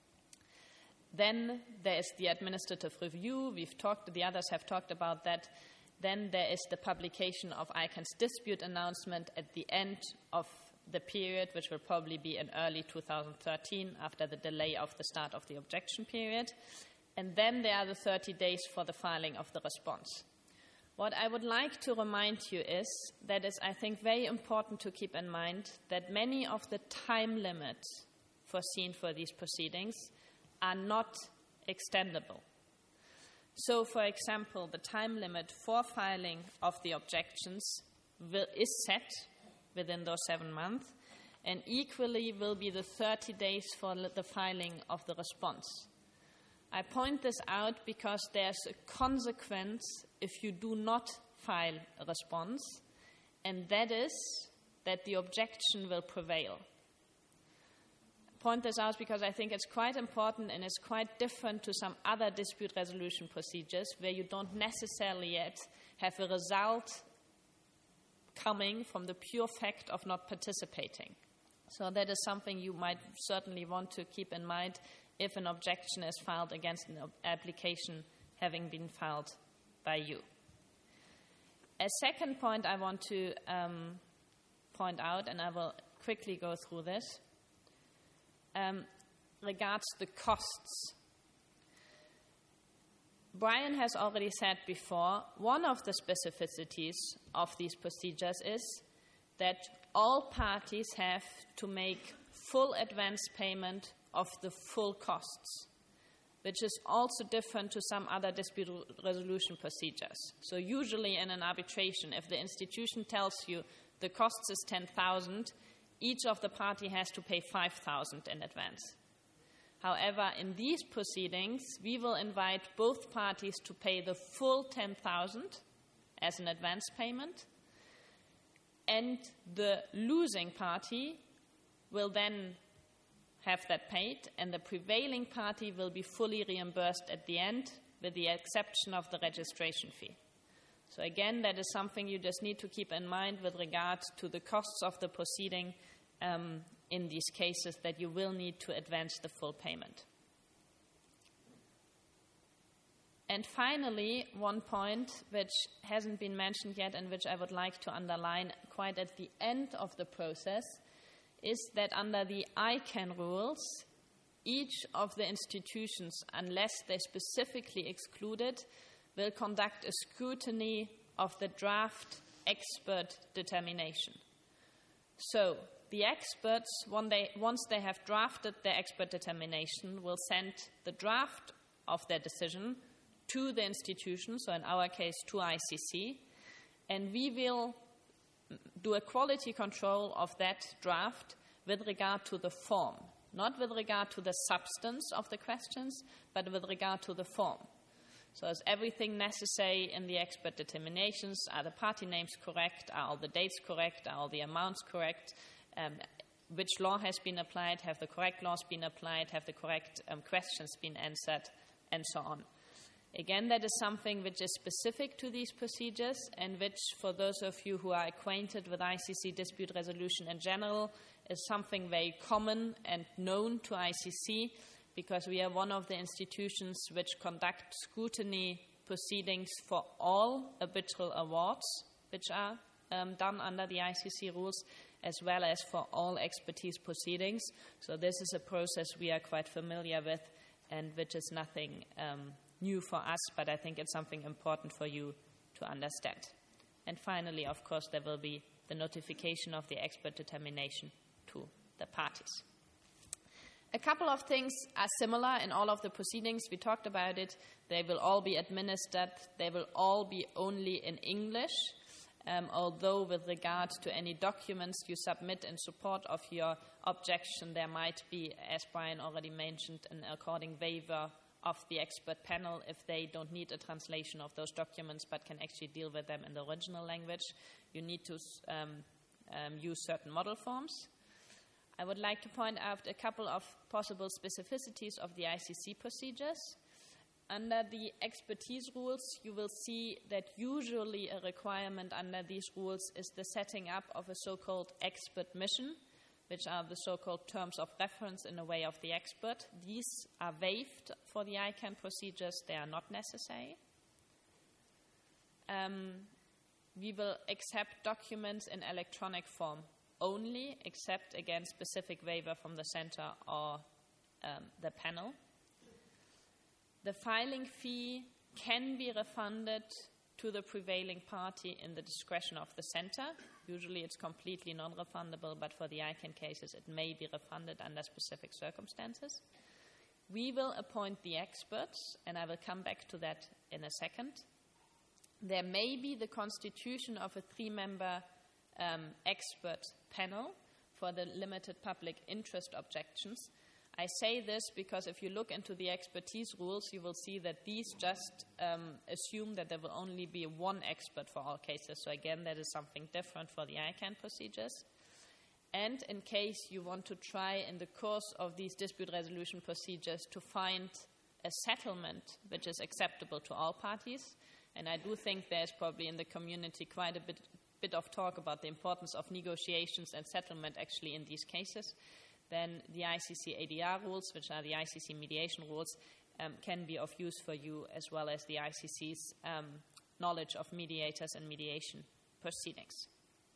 Then there is the administrative review. We've talked, the others have talked about that. Then there is the publication of I C A N's dispute announcement at the end of the period, which will probably be in early two thousand thirteen after the delay of the start of the objection period. And then there are the thirty days for the filing of the response. What I would like to remind you is that it's, I think, very important to keep in mind that many of the time limits foreseen for these proceedings are not extendable. So, for example, the time limit for filing of the objections will, is set within those seven months, and equally will be the thirty days for the filing of the response. I point this out because there's a consequence if you do not file a response, and that is that the objection will prevail. I point this out because I think it's quite important and it's quite different to some other dispute resolution procedures where you don't necessarily yet have a result coming from the pure fact of not participating. So that is something you might certainly want to keep in mind if an objection is filed against an application having been filed by you. A second point I want to um, point out, and I will quickly go through this, um, regards the costs. Brian has already said before, one of the specificities of these procedures is that all parties have to make full advance payment of the full costs, which is also different to some other dispute resolution procedures. So usually in an arbitration, if the institution tells you the cost is ten thousand, each of the party has to pay five thousand in advance. However, in these proceedings, we will invite both parties to pay the full ten thousand as an advance payment, and the losing party will then have that paid, and the prevailing party will be fully reimbursed at the end, with the exception of the registration fee. So again, that is something you just need to keep in mind with regard to the costs of the proceeding um, in these cases, that you will need to advance the full payment. And finally, one point which hasn't been mentioned yet and which I would like to underline quite at the end of the process is that under the I CANN rules, each of the institutions, unless they specifically exclude it, will conduct a scrutiny of the draft expert determination. So the experts, when they, once they have drafted their expert determination, will send the draft of their decision to the institution, so in our case to I C C, and we will do a quality control of that draft with regard to the form, not with regard to the substance of the questions, but with regard to the form. So is everything necessary in the expert determinations? Are the party names correct? Are all the dates correct? Are all the amounts correct? Um, which law has been applied? Have the correct laws been applied? Have the correct um, questions been answered? And so on. Again, that is something which is specific to these procedures and which, for those of you who are acquainted with I C C dispute resolution in general, is something very common and known to I C C, because we are one of the institutions which conduct scrutiny proceedings for all arbitral awards which are um, done under the I C C rules, as well as for all expertise proceedings. So this is a process we are quite familiar with and which is nothing um, new for us, but I think it's something important for you to understand. And finally, of course, there will be the notification of the expert determination to the parties. A couple of things are similar in all of the proceedings. We talked about it. They will all be administered. They will all be only in English, um, although with regard to any documents you submit in support of your objection, there might be, as Brian already mentioned, an according waiver of the expert panel if they don't need a translation of those documents but can actually deal with them in the original language. You need to um, um, use certain model forms. I would like to point out a couple of possible specificities of the I C C procedures. Under the expertise rules, you will see that usually a requirement under these rules is the setting up of a so-called expert mission, which are the so-called terms of reference in the way of the expert. These are waived for the I CANN procedures. They are not necessary. Um, we will accept documents in electronic form only, except again specific waiver from the center or um, the panel. The filing fee can be refunded to the prevailing party in the discretion of the center. Usually it's completely non-refundable, but for the I CANN cases it may be refunded under specific circumstances. We will appoint the experts, and I will come back to that in a second. There may be the constitution of a three-member um, expert panel for the limited public interest objections. I say this because if you look into the expertise rules, you will see that these just um, assume that there will only be one expert for all cases. So again, that is something different for the I CANN procedures. And in case you want to try in the course of these dispute resolution procedures to find a settlement which is acceptable to all parties, and I do think there's probably in the community quite a bit, bit of talk about the importance of negotiations and settlement actually in these cases, then the I C C A D R rules, which are the I C C mediation rules, um, can be of use for you, as well as the I C C's um, knowledge of mediators and mediation proceedings.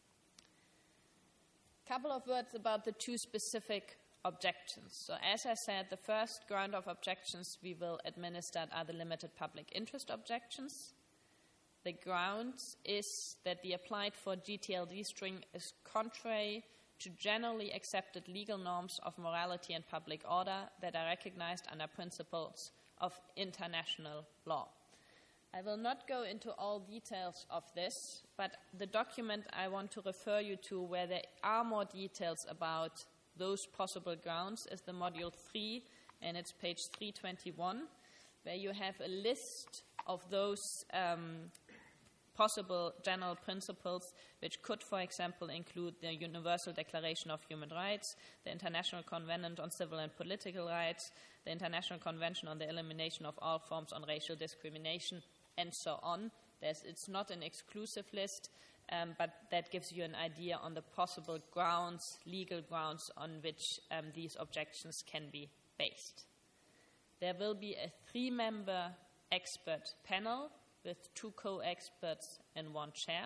Couple of words about the two specific objections. So as I said, the first ground of objections we will administer are the limited public interest objections. The ground is that the applied for G T L D string is contrary to generally accepted legal norms of morality and public order that are recognized under principles of international law. I will not go into all details of this, but the document I want to refer you to where there are more details about those possible grounds is the Module three, and it's page three twenty-one, where you have a list of those um, possible general principles, which could, for example, include the Universal Declaration of Human Rights, the International Covenant on Civil and Political Rights, the International Convention on the Elimination of All Forms of Racial Discrimination, and so on. There's, it's not an exclusive list, um, but that gives you an idea on the possible grounds, legal grounds, on which um, these objections can be based. There will be a three-member expert panel with two co-experts and one chair.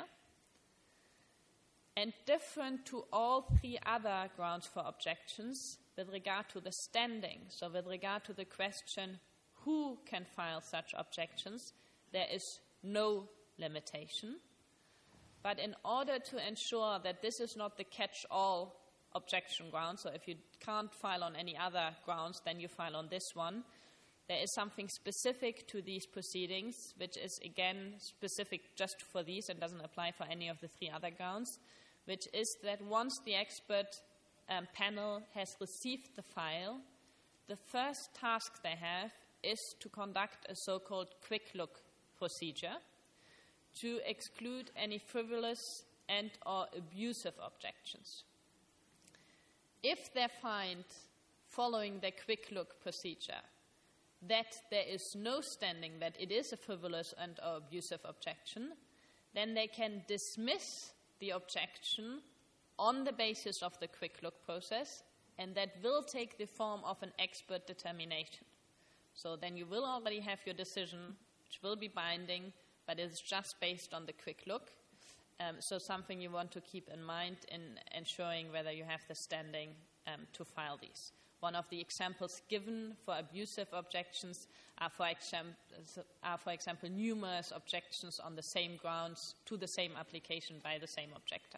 And different to all three other grounds for objections with regard to the standing, so with regard to the question who can file such objections, there is no limitation. But in order to ensure that this is not the catch-all objection ground, so if you can't file on any other grounds, then you file on this one, there is something specific to these proceedings, which is, again, specific just for these and doesn't apply for any of the three other grounds, which is that once the expert um, panel has received the file, the first task they have is to conduct a so-called quick look procedure to exclude any frivolous and or abusive objections. If they find, following the quick look procedure, that there is no standing that it is a frivolous and or abusive objection, then they can dismiss the objection on the basis of the quick look process, and that will take the form of an expert determination. So then you will already have your decision, which will be binding, but it's just based on the quick look. Um, so something you want to keep in mind in ensuring whether you have the standing um, to file these. One of the examples given for abusive objections are for, exam- are, for example, numerous objections on the same grounds to the same application by the same objector.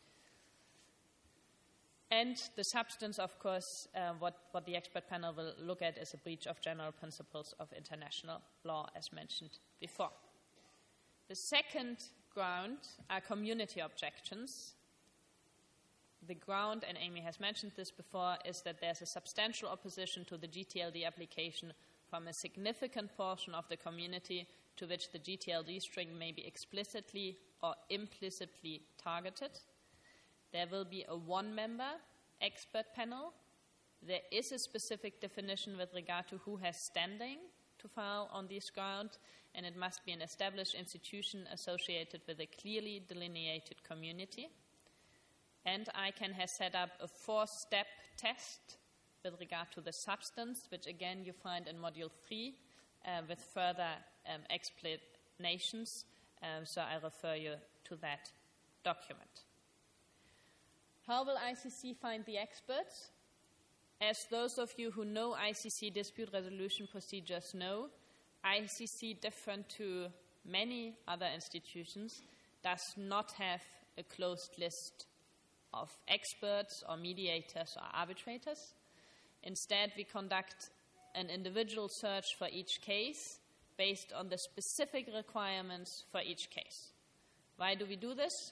And the substance, of course, uh, what, what the expert panel will look at is a breach of general principles of international law, as mentioned before. The second ground are community objections. The ground, and Amy has mentioned this before, is that there's a substantial opposition to the G T L D application from a significant portion of the community to which the G T L D string may be explicitly or implicitly targeted. There will be a one-member expert panel. There is a specific definition with regard to who has standing to file on this ground, and it must be an established institution associated with a clearly delineated community. And I CANN has set up a four-step test with regard to the substance, which again you find in Module three uh, with further um, explanations. Um, so I refer you to that document. How will I C C find the experts? As those of you who know I C C dispute resolution procedures know, I C C, different to many other institutions, does not have a closed list of experts or mediators or arbitrators. Instead, we conduct an individual search for each case based on the specific requirements for each case. Why do we do this?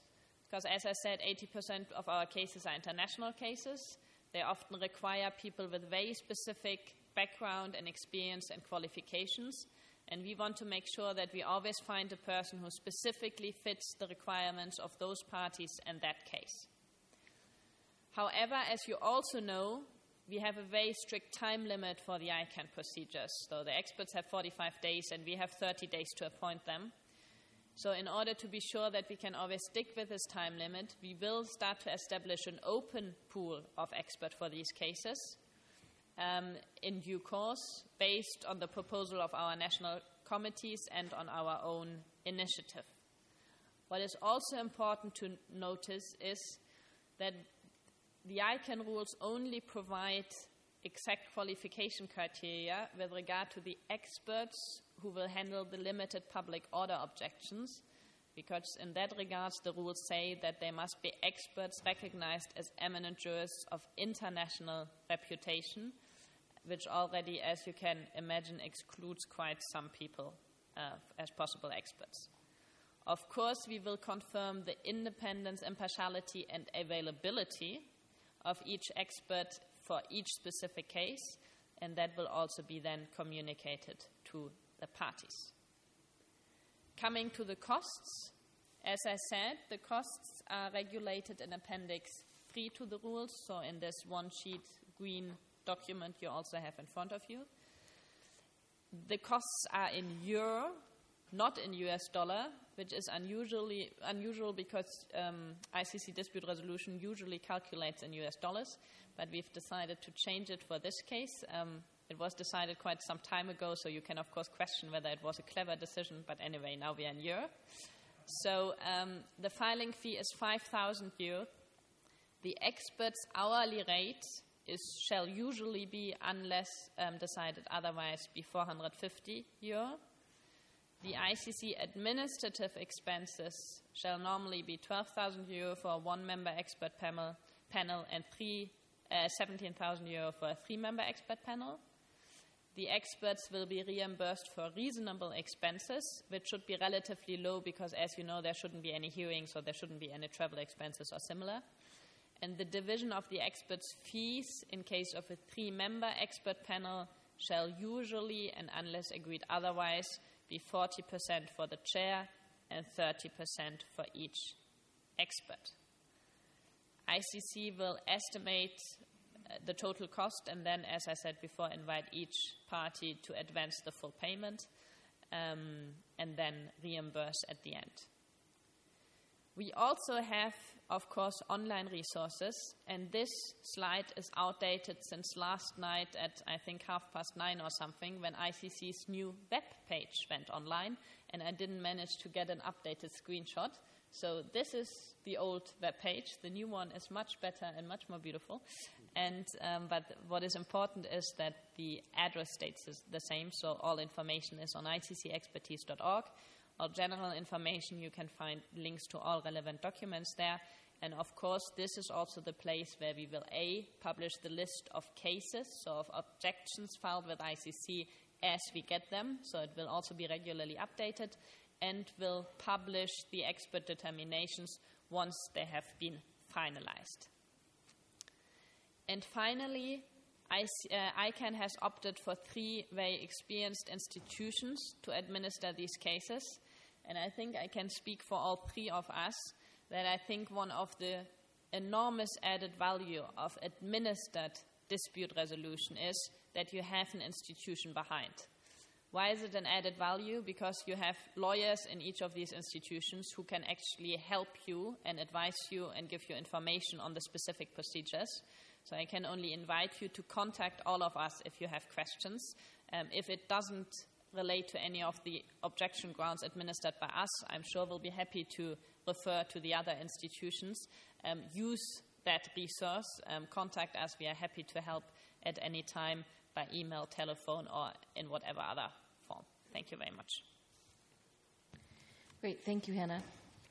because as I said, eighty percent of our cases are international cases. They often require people with very specific background and experience and qualifications. And we want to make sure that we always find a person who specifically fits the requirements of those parties in that case. However, as you also know, we have a very strict time limit for the I CANN procedures. So the experts have forty-five days and we have thirty days to appoint them. So in order to be sure that we can always stick with this time limit, we will start to establish an open pool of experts for these cases um, in due course, based on the proposal of our national committees and on our own initiative. What is also important to notice is that the I CANN rules only provide exact qualification criteria with regard to the experts who will handle the limited public order objections, because in that regard, the rules say that they must be experts recognized as eminent jurists of international reputation, which already, as you can imagine, excludes quite some people uh, as possible experts. Of course, we will confirm the independence, impartiality, and availability of each expert for each specific case, and that will also be then communicated to the parties. Coming to the costs, as I said, the costs are regulated in Appendix three to the rules, so in this one-sheet green document you also have in front of you. The costs are in euro, not in U S dollar, which is unusually unusual because um, I C C dispute resolution usually calculates in U S dollars, but we've decided to change it for this case. Um, it was decided quite some time ago, so you can of course question whether it was a clever decision, but anyway, now we are in euro. So um, the filing fee is five thousand euro. The expert's hourly rate is shall usually be, unless um, decided otherwise, be four hundred fifty euro. The I C C administrative expenses shall normally be twelve thousand euro for a one-member expert panel, panel and three, uh, seventeen thousand euro for a three-member expert panel. The experts will be reimbursed for reasonable expenses, which should be relatively low because, as you know, there shouldn't be any hearings or there shouldn't be any travel expenses or similar. And the division of the experts' fees in case of a three-member expert panel shall usually, and unless agreed otherwise, be forty percent for the chair and thirty percent for each expert. I C C will estimate uh, the total cost and then, as I said before, invite each party to advance the full payment um, and then reimburse at the end. We also have, of course, online resources, and this slide is outdated since last night at, I think, half past nine or something, when I C C's new web page went online, and I didn't manage to get an updated screenshot. So this is the old web page. The new one is much better and much more beautiful. And um, but what is important is that the address stays the same, so all information is on I C C expertise dot org. All general information, you can find links to all relevant documents there. And of course, this is also the place where we will, A, publish the list of cases, so of objections filed with I C C as we get them, so it will also be regularly updated, and will publish the expert determinations once they have been finalized. And finally, I CANN has opted for three very experienced institutions to administer these cases. And I think I can speak for all three of us that I think one of the enormous added value of administered dispute resolution is that you have an institution behind. Why is it an added value? Because you have lawyers in each of these institutions who can actually help you and advise you and give you information on the specific procedures. So I can only invite you to contact all of us if you have questions. Um, if it doesn't relate to any of the objection grounds administered by us, I'm sure we'll be happy to refer to the other institutions. Um, use that resource. Um, contact us. We are happy to help at any time by email, telephone, or in whatever other form. Thank you very much. Great. Thank you, Hannah.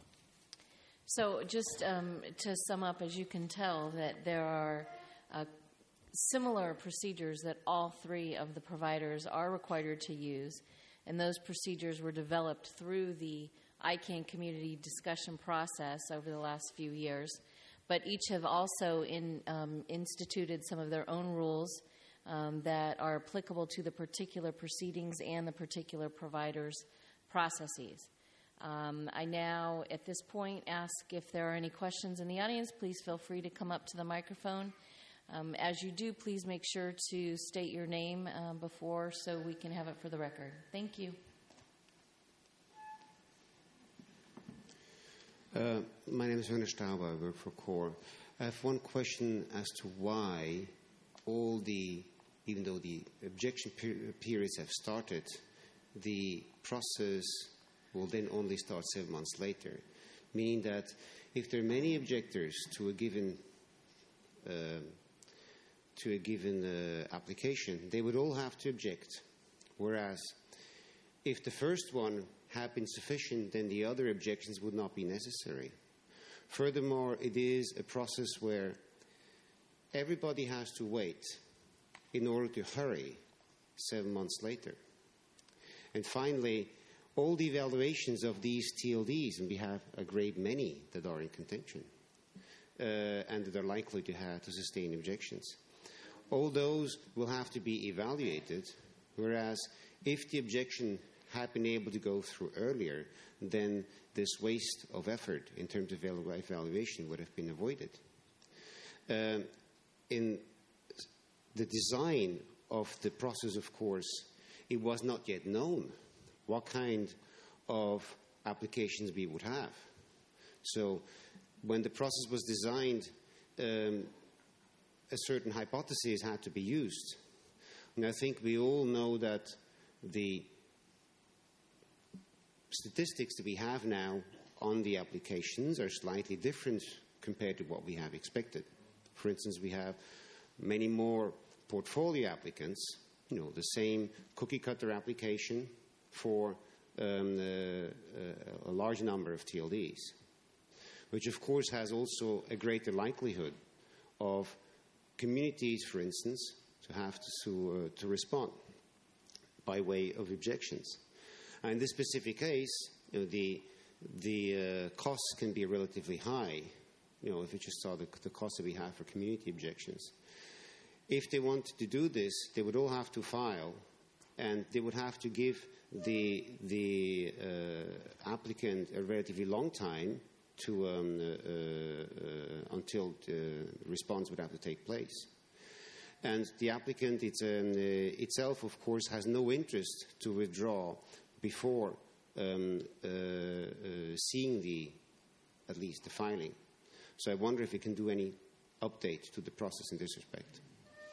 So just um, to sum up, as you can tell, that there are uh, similar procedures that all three of the providers are required to use, and those procedures were developed through the I CANN community discussion process over the last few years, but each have also in, um, instituted some of their own rules um, that are applicable to the particular proceedings and the particular providers' processes. Um, I now, at this point, ask if there are any questions in the audience. Please feel free to come up to the microphone. Um, as you do, please make sure to state your name uh, before so we can have it for the record. Thank you. Uh, my name is Werner Staub. I work for CORE. I have one question as to why all the, even though the objection per- periods have started, the process will then only start seven months later, meaning that if there are many objectors to a given uh, to a given uh, application, they would all have to object, whereas if the first one had been sufficient, then the other objections would not be necessary. Furthermore, it is a process where everybody has to wait in order to hurry seven months later. And finally, all the evaluations of these T L Ds, and we have a great many that are in contention uh, and that are likely to have to sustain objections, all those will have to be evaluated, whereas if the objection had been able to go through earlier, then this waste of effort in terms of evaluation would have been avoided. Um, in the design of the process, of course, it was not yet known what kind of applications we would have. So when the process was designed, um, a certain hypothesis had to be used. And I think we all know that the statistics that we have now on the applications are slightly different compared to what we have expected. For instance, we have many more portfolio applicants, you know, the same cookie-cutter application for um, uh, uh, a large number of T L Ds, which of course has also a greater likelihood of communities, for instance, to have to, to, uh, to respond by way of objections. And in this specific case, you know, the, the uh, costs can be relatively high, you know, if you just saw the, the costs that we have for community objections. If they wanted to do this, they would all have to file, and they would have to give the, the uh, applicant a relatively long time to, um, uh, uh, until the response would have to take place. And the applicant it's, um, uh, itself, of course, has no interest to withdraw before um, uh, uh, seeing the, at least the filing. So I wonder if we can do any update to the process in this respect.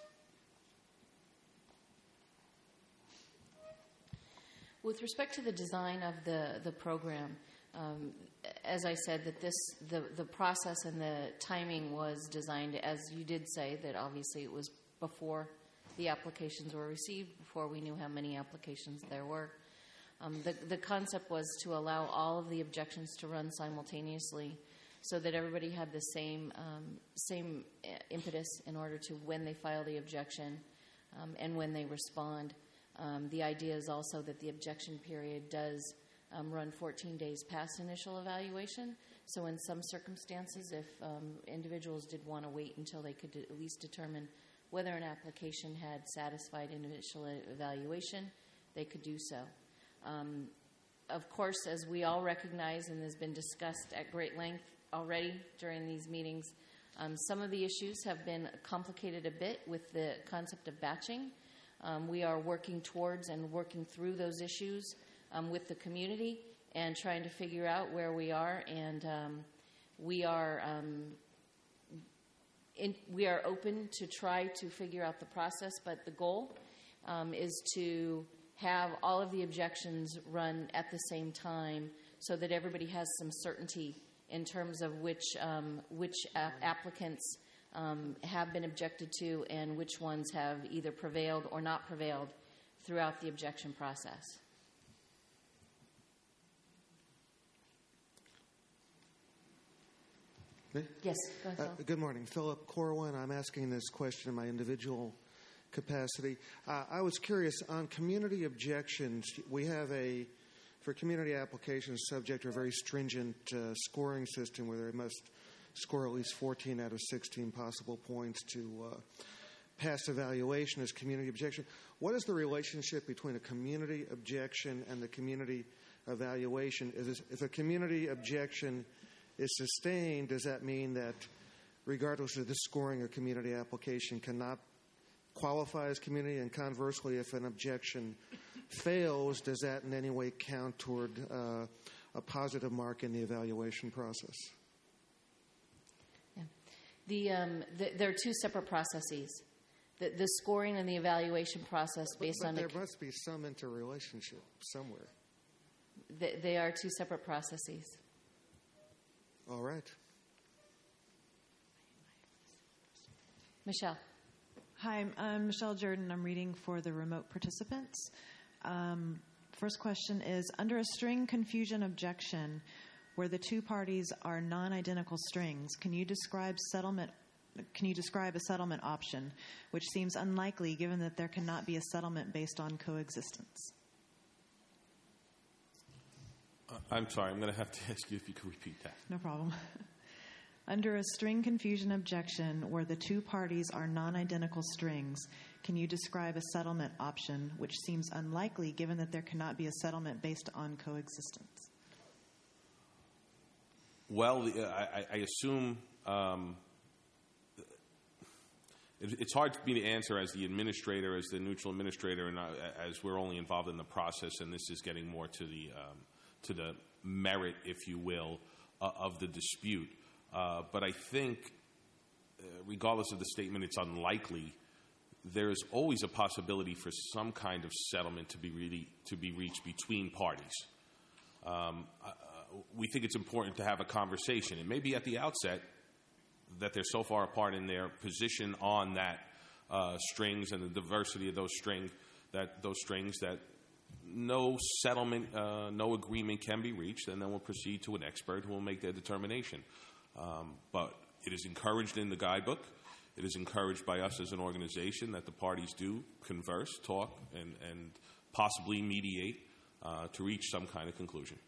With respect to the design of the, the program, um, as I said, that this the, the process and the timing was designed, as you did say, that obviously it was before the applications were received, before we knew how many applications there were. Um, the, the concept was to allow all of the objections to run simultaneously so that everybody had the same, um, same impetus in order to when they file the objection um, and when they respond. Um, the idea is also that the objection period does um, run fourteen days past initial evaluation. So in some circumstances, if um, individuals did want to wait until they could at least determine whether an application had satisfied initial evaluation, they could do so. Um, of course, as we all recognize and has been discussed at great length already during these meetings, um, some of the issues have been complicated a bit with the concept of batching. Um, we are working towards and working through those issues um, with the community and trying to figure out where we are. And um, we are um, in, we are open to try to figure out the process, but the goal um, is to have all of the objections run at the same time so that everybody has some certainty in terms of which um, which ap- applicants um, have been objected to and which ones have either prevailed or not prevailed throughout the objection process. Yes, go ahead, uh, Good morning. Philip Corwin. I'm asking this question in my individual capacity. Uh, I was curious, on community objections, we have a for community applications subject to a very stringent uh, scoring system where they must score at least fourteen out of sixteen possible points to uh, pass evaluation as community objection. What is the relationship between a community objection and the community evaluation? Is if a community objection is sustained, does that mean that regardless of the scoring, a community application cannot qualify as community? And conversely, if an objection fails, does that in any way count toward uh, a positive mark in the evaluation process? Yeah. The, um, the, there are two separate processes. The, the scoring and the evaluation process based but, but on there the, must be some interrelationship somewhere. They, they are two separate processes. All right. Michelle. Hi, I'm Michelle Jordan. I'm reading for the remote participants. Um, first question is, under a string confusion objection where the two parties are non-identical strings, can you describe settlement Can you describe a settlement option, which seems unlikely given that there cannot be a settlement based on coexistence? Uh, I'm sorry, I'm going to have to ask you if you could repeat that. No problem. Under a string confusion objection where the two parties are non-identical strings, can you describe a settlement option, which seems unlikely given that there cannot be a settlement based on coexistence? Well, I, I assume... Um, It's hard for me to answer as the administrator, as the neutral administrator, and as we're only involved in the process, and this is getting more to the um, to the merit, if you will, uh, of the dispute. Uh, but I think, uh, regardless of the statement, it's unlikely. There is always a possibility for some kind of settlement to be really to be reached between parties. Um, uh, we think it's important to have a conversation, and maybe at the outset, that they're so far apart in their position on that uh, strings and the diversity of those strings that those strings that no settlement, uh, no agreement can be reached, and then we'll proceed to an expert who will make their determination. Um, but it is encouraged in the guidebook. It is encouraged by us as an organization that the parties do converse, talk, and, and possibly mediate uh, to reach some kind of conclusion.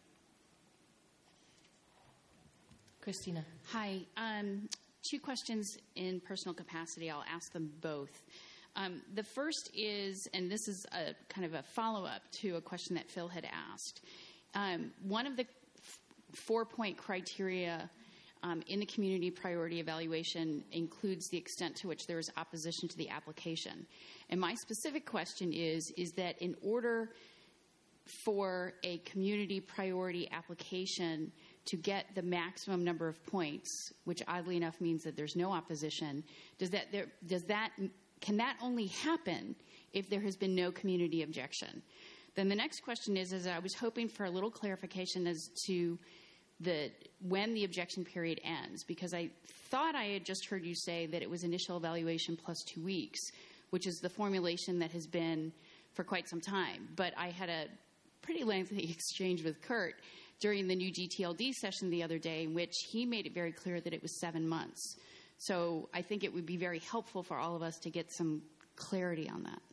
Christina. Hi. Um, two questions in personal capacity. I'll ask them both. Um, the first is, and this is a kind of a follow-up to a question that Phil had asked. Um, one of the f- four-point criteria um, in the community priority evaluation includes the extent to which there is opposition to the application. And my specific question is, is that in order for a community priority application to get the maximum number of points, which oddly enough means that there's no opposition, does that there, does that can that only happen if there has been no community objection? Then the next question is, is I was hoping for a little clarification as to the when the objection period ends, because I thought I had just heard you say that it was initial evaluation plus two weeks, which is the formulation that has been for quite some time. But I had a pretty lengthy exchange with Kurt during the new G T L D session the other day, in which he made it very clear that it was seven months. So I think it would be very helpful for all of us to get some clarity on that.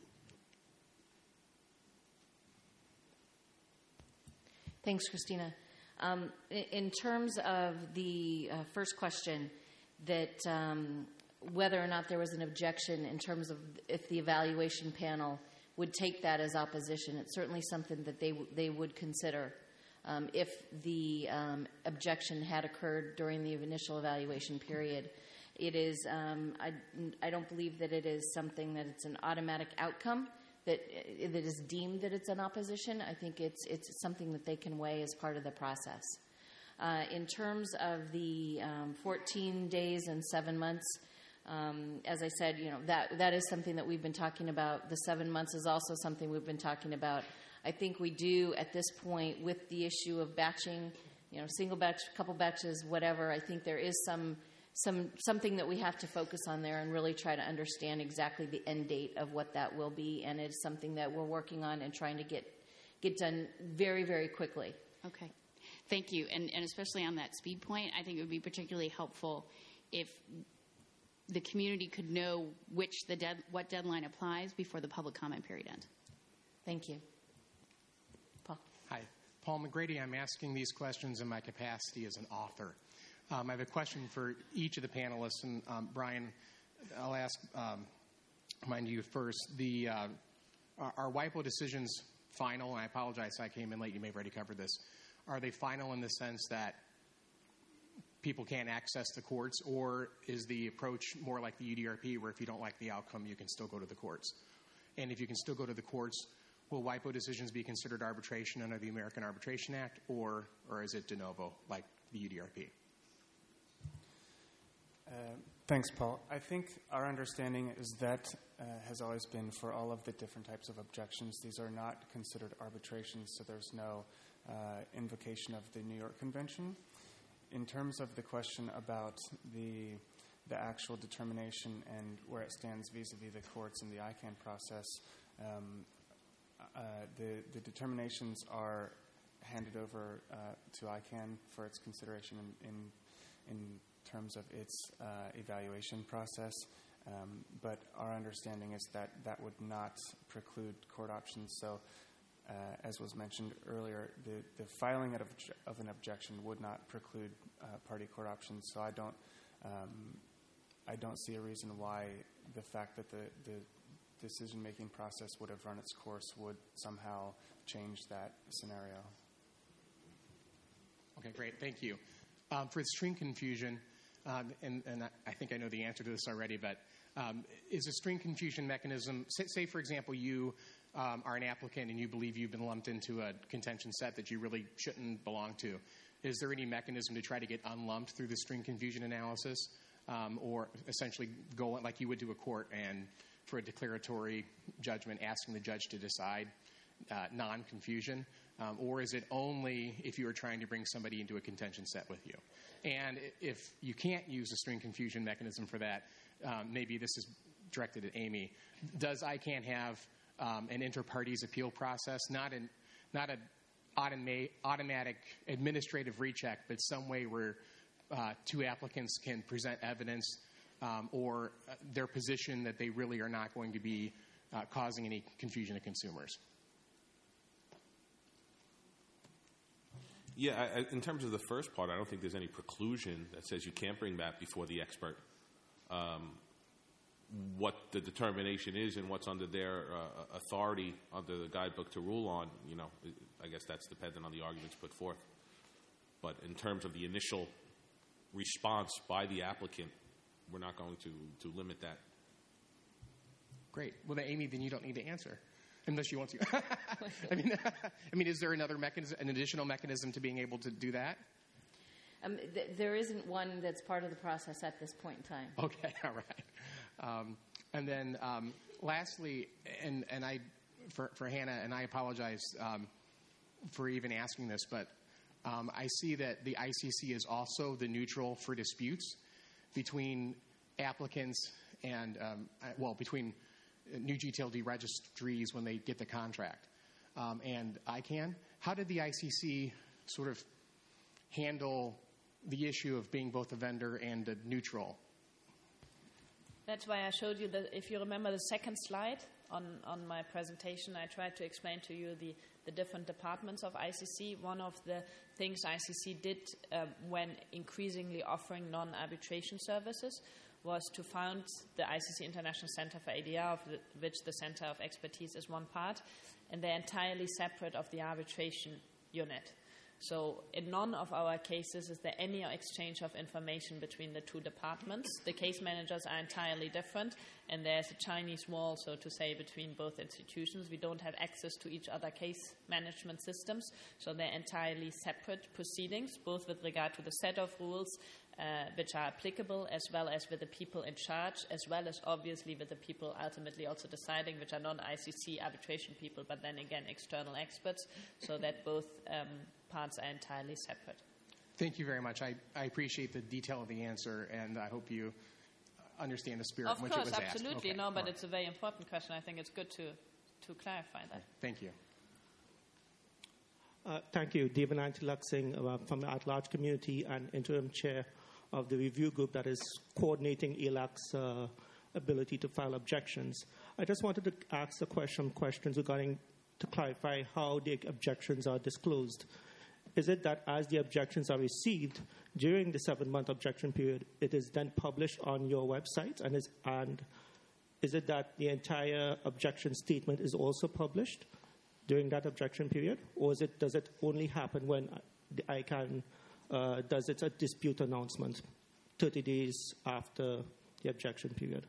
Thanks, Christina. Um, in terms of the uh, first question, that um, whether or not there was an objection in terms of if the evaluation panel would take that as opposition, it's certainly something that they w- they would consider um, if the um, objection had occurred during the initial evaluation period. It is, um, I, I don't believe that it is something that it's an automatic outcome that that is deemed that it's an opposition. I think it's it's something that they can weigh as part of the process. Uh, in terms of the um, fourteen days and seven months, um, as I said, you know that that is something that we've been talking about. The seven months is also something we've been talking about. I think we do at this point with the issue of batching, you know, single batch, couple batches, whatever. I think there is some. Some something that we have to focus on there and really try to understand exactly the end date of what that will be, and it's something that we're working on and trying to get get done very, very quickly. Okay, thank you. And, and especially on that speed point, I think it would be particularly helpful if the community could know which the dead, what deadline applies before the public comment period ends. Thank you. Paul. Hi, Paul McGrady. I'm asking these questions in my capacity as an author. Um, I have a question for each of the panelists, and um, Brian, I'll ask um, mine to you first. The uh, are, are WIPO decisions final? And I apologize, I came in late. You may have already covered this. Are they final in the sense that people can't access the courts, or is the approach more like the U D R P, where if you don't like the outcome, you can still go to the courts? And if you can still go to the courts, will WIPO decisions be considered arbitration under the American Arbitration Act, or or is it de novo like the U D R P? Uh, thanks, Paul. I think our understanding is that uh, has always been for all of the different types of objections, these are not considered arbitrations, so there's no uh, invocation of the New York Convention. In terms of the question about the the actual determination and where it stands vis-a-vis the courts and the I CANN process, um, uh, the, the determinations are handed over uh, to I CANN for its consideration in, in, in terms of its uh, evaluation process. Um, but our understanding is that that would not preclude court options. So, uh, as was mentioned earlier, the, the filing of, of an objection would not preclude uh, party court options. So I don't, um, I don't see a reason why the fact that the, the decision-making process would have run its course would somehow change that scenario. Okay, great. Thank you. Um, for string confusion, um, and, and I think I know the answer to this already, but um, is a string confusion mechanism, say, say for example, you um, are an applicant and you believe you've been lumped into a contention set that you really shouldn't belong to. Is there any mechanism to try to get unlumped through the string confusion analysis, um, or essentially go like you would to a court and for a declaratory judgment asking the judge to decide uh, non-confusion? Um, or is it only if you are trying to bring somebody into a contention set with you? And if you can't use a string confusion mechanism for that, um, maybe this is directed at Amy, does I CANN have um, an inter-parties appeal process, not an not an automa- automatic administrative recheck, but some way where uh, two applicants can present evidence um, or uh, their position that they really are not going to be uh, causing any confusion to consumers? Yeah, I, in terms of the first part, I don't think there's any preclusion that says you can't bring that before the expert. Um, what the determination is and what's under their uh, authority under the guidebook to rule on, you know, I guess that's dependent on the arguments put forth. But in terms of the initial response by the applicant, we're not going to, to limit that. Great. Well, then, Amy, then you don't need to answer. Unless you want to. I mean, I mean, is there another mechanism, an additional mechanism to being able to do that? Um, th- there isn't one that's part of the process at this point in time. Okay, all right. Um, and then, um, lastly, and and I, for for Hannah, and I apologize um, for even asking this, but um, I see that the I C C is also the neutral for disputes between applicants and um, well, between new G T L D registries when they get the contract. Um, and I CANN, how did the I C C sort of handle the issue of being both a vendor and a neutral? That's why I showed you that. If you remember the second slide on, on my presentation, I tried to explain to you the, the different departments of I C C. One of the things I C C did uh, when increasingly offering non-arbitration services was to found the I C C International Center for A D R, of the, which the Center of Expertise is one part, and they're entirely separate of the arbitration unit. So in none of our cases is there any exchange of information between the two departments. The case managers are entirely different, and there's a Chinese wall, so to say, between both institutions. We don't have access to each other case management systems, so they're entirely separate proceedings, both with regard to the set of rules Uh, which are applicable, as well as with the people in charge, as well as obviously with the people ultimately also deciding, which are non-I C C arbitration people, but then again external experts, so that both um, parts are entirely separate. Thank you very much. I, I appreciate the detail of the answer, and I hope you understand the spirit of in which course, it was asked. Of course, absolutely. Okay. No, but right. It's a very important question. I think it's good to, to clarify that. Thank you. Uh, thank you. Devananti Laksing uh, from the at-large community and interim chair of the review group that is coordinating E L A C's uh, ability to file objections. I just wanted to ask the question questions regarding to clarify how the objections are disclosed. Is it that as the objections are received during the seven-month objection period, it is then published on your website? And is, and is it that the entire objection statement is also published during that objection period? Or is it, does it only happen when the I CANN uh, does its a dispute announcement thirty days after the objection period?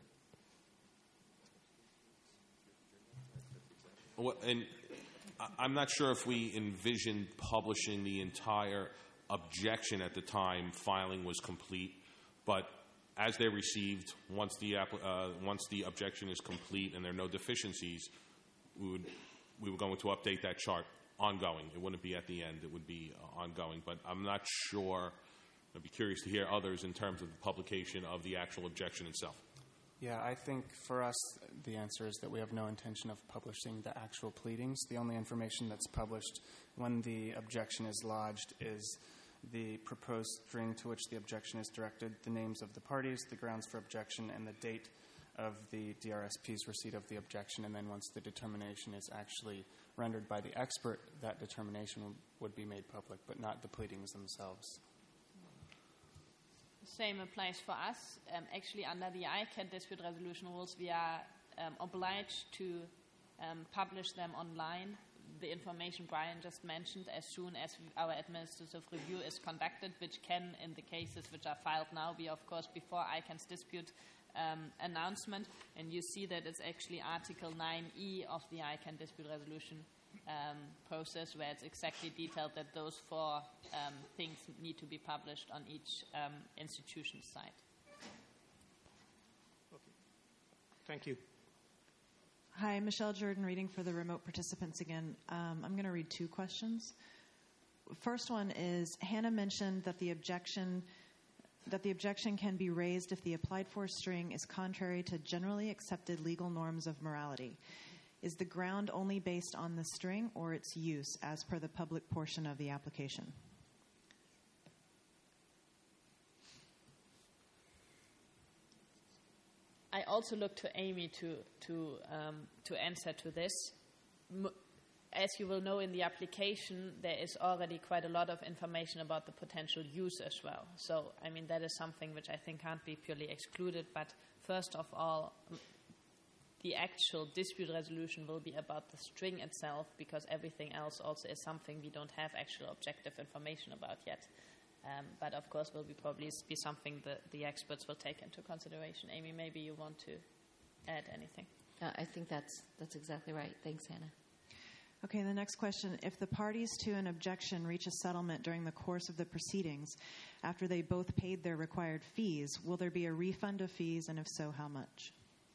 Well, and I'm not sure if we envisioned publishing the entire objection at the time filing was complete, but as they're received, once the uh, once the objection is complete and there are no deficiencies, we would we were going to update that chart ongoing. It wouldn't be at the end; it would be uh, ongoing. But I'm not sure. I'd be curious to hear others in terms of the publication of the actual objection itself. Yeah, I think for us, the answer is that we have no intention of publishing the actual pleadings. The only information that's published when the objection is lodged is the proposed string to which the objection is directed, the names of the parties, the grounds for objection, and the date of the D R S P's receipt of the objection. And then once the determination is actually rendered by the expert, that determination would be made public, but not the pleadings themselves. Same applies for us. Um, actually, under the I CANN dispute resolution rules, we are um, obliged to um, publish them online, the information Brian just mentioned, as soon as our administrative review is conducted, which can, in the cases which are filed now, be, of course, before I CANN's dispute um, announcement. And you see that it's actually Article nine E of the I CANN dispute resolution Um, process, where it's exactly detailed that those four um, things need to be published on each um, institution's site. Okay. Thank you. Hi, Michelle Jordan, reading for the remote participants again. Um, I'm going to read two questions. First one is, Hannah mentioned that the objection that the objection can be raised if the applied for string is contrary to generally accepted legal norms of morality. Is the ground only based on the string or its use as per the public portion of the application? I also look to Amy to to um, to answer to this. As you will know, in the application, there is already quite a lot of information about the potential use as well. So, I mean, that is something which I think can't be purely excluded. But first of all, the actual dispute resolution will be about the string itself, because everything else also is something we don't have actual objective information about yet. Um, but of course will be probably be something that the experts will take into consideration. Amy, maybe you want to add anything? Uh, I think that's that's exactly right. Thanks, Hannah. Okay, the next question. If the parties to an objection reach a settlement during the course of the proceedings, after they both paid their required fees, will there be a refund of fees, and if so, how much?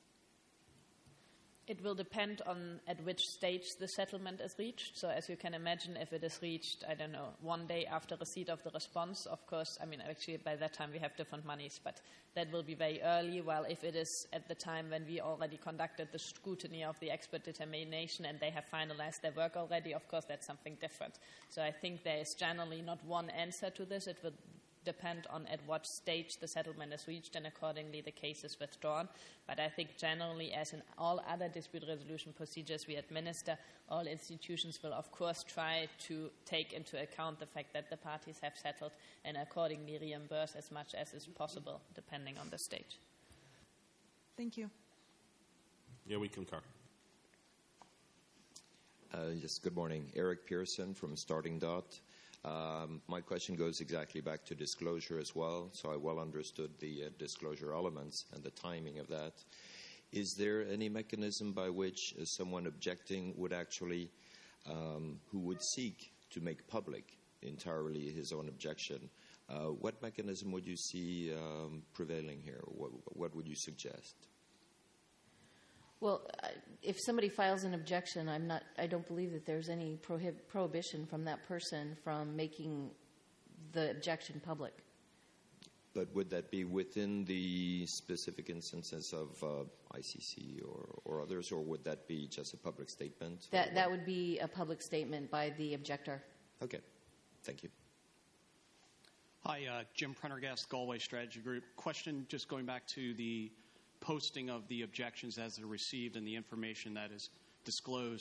It will depend on at which stage the settlement is reached. So as you can imagine, if it is reached, I don't know, one day after receipt of the response, of course, I mean, actually by that time we have different monies, but that will be very early, while if it is at the time when we already conducted the scrutiny of the expert determination and they have finalized their work already, of course, that's something different. So I think there is generally not one answer to this. It will depend on at what stage the settlement is reached, and accordingly the case is withdrawn. But I think generally, as in all other dispute resolution procedures we administer, all institutions will of course try to take into account the fact that the parties have settled and accordingly reimburse as much as is possible, depending on the stage. Thank you. Yeah, we concur. Uh, yes, good morning. Eric Pearson from Starting Dot. Um, my question goes exactly back to disclosure as well, so I well understood the uh, disclosure elements and the timing of that. Is there any mechanism by which uh, someone objecting would actually, um, who would seek to make public entirely his own objection, uh, what mechanism would you see um, prevailing here? What, what would you suggest? Well, uh, if somebody files an objection, I'm not. I don't believe that there's any prohib- prohibition from that person from making the objection public. But would that be within the specific instances of uh, I C C or, or others, or would that be just a public statement? That that would be a public statement by the objector. Okay, thank you. Hi, uh, Jim Prendergast, Galway Strategy Group. Question, just going back to the posting of the objections as they're received and the information that is disclosed.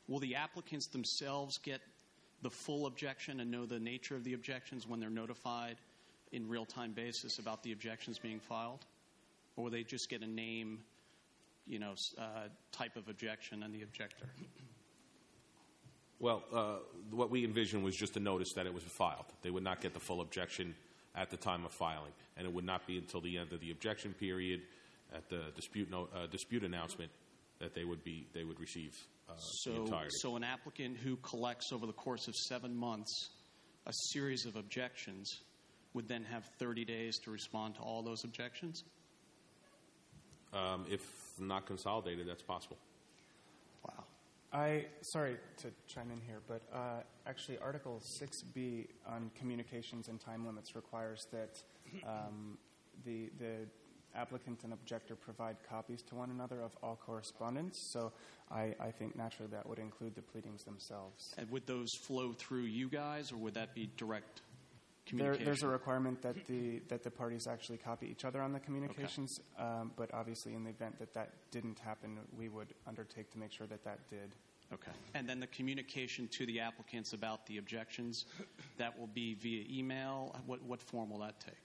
will the applicants themselves get the full objection and know the nature of the objections when they're notified in real-time basis about the objections being filed? Or will they just get a name, you know, uh, type of objection and the objector? Well, uh, what we envisioned was just a notice that it was filed. They would not get the full objection at the time of filing, and it would not be until the end of the objection period, at the dispute no, uh, dispute announcement, that they would be they would receive uh, so, the entirety. So an applicant who collects over the course of seven months a series of objections would then have thirty days to respond to all those objections? Um, if not consolidated, that's possible. Wow. I, sorry to chime in here, but uh, actually Article six B on communications and time limits requires that um, the, the applicant and objector provide copies to one another of all correspondence. So I, I think naturally that would include the pleadings themselves. And would those flow through you guys, or would that be direct There, communication? there's a requirement that the that the parties actually copy each other on the communications, okay. um, but obviously in the event that that didn't happen, we would undertake to make sure that that did. Okay. And then the communication to the applicants about the objections, that will be via email? What, what form will that take?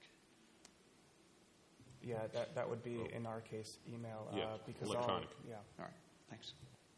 Yeah, that, that would be, in our case, email. Yeah, uh, because electronic. All, yeah. All right. Thanks.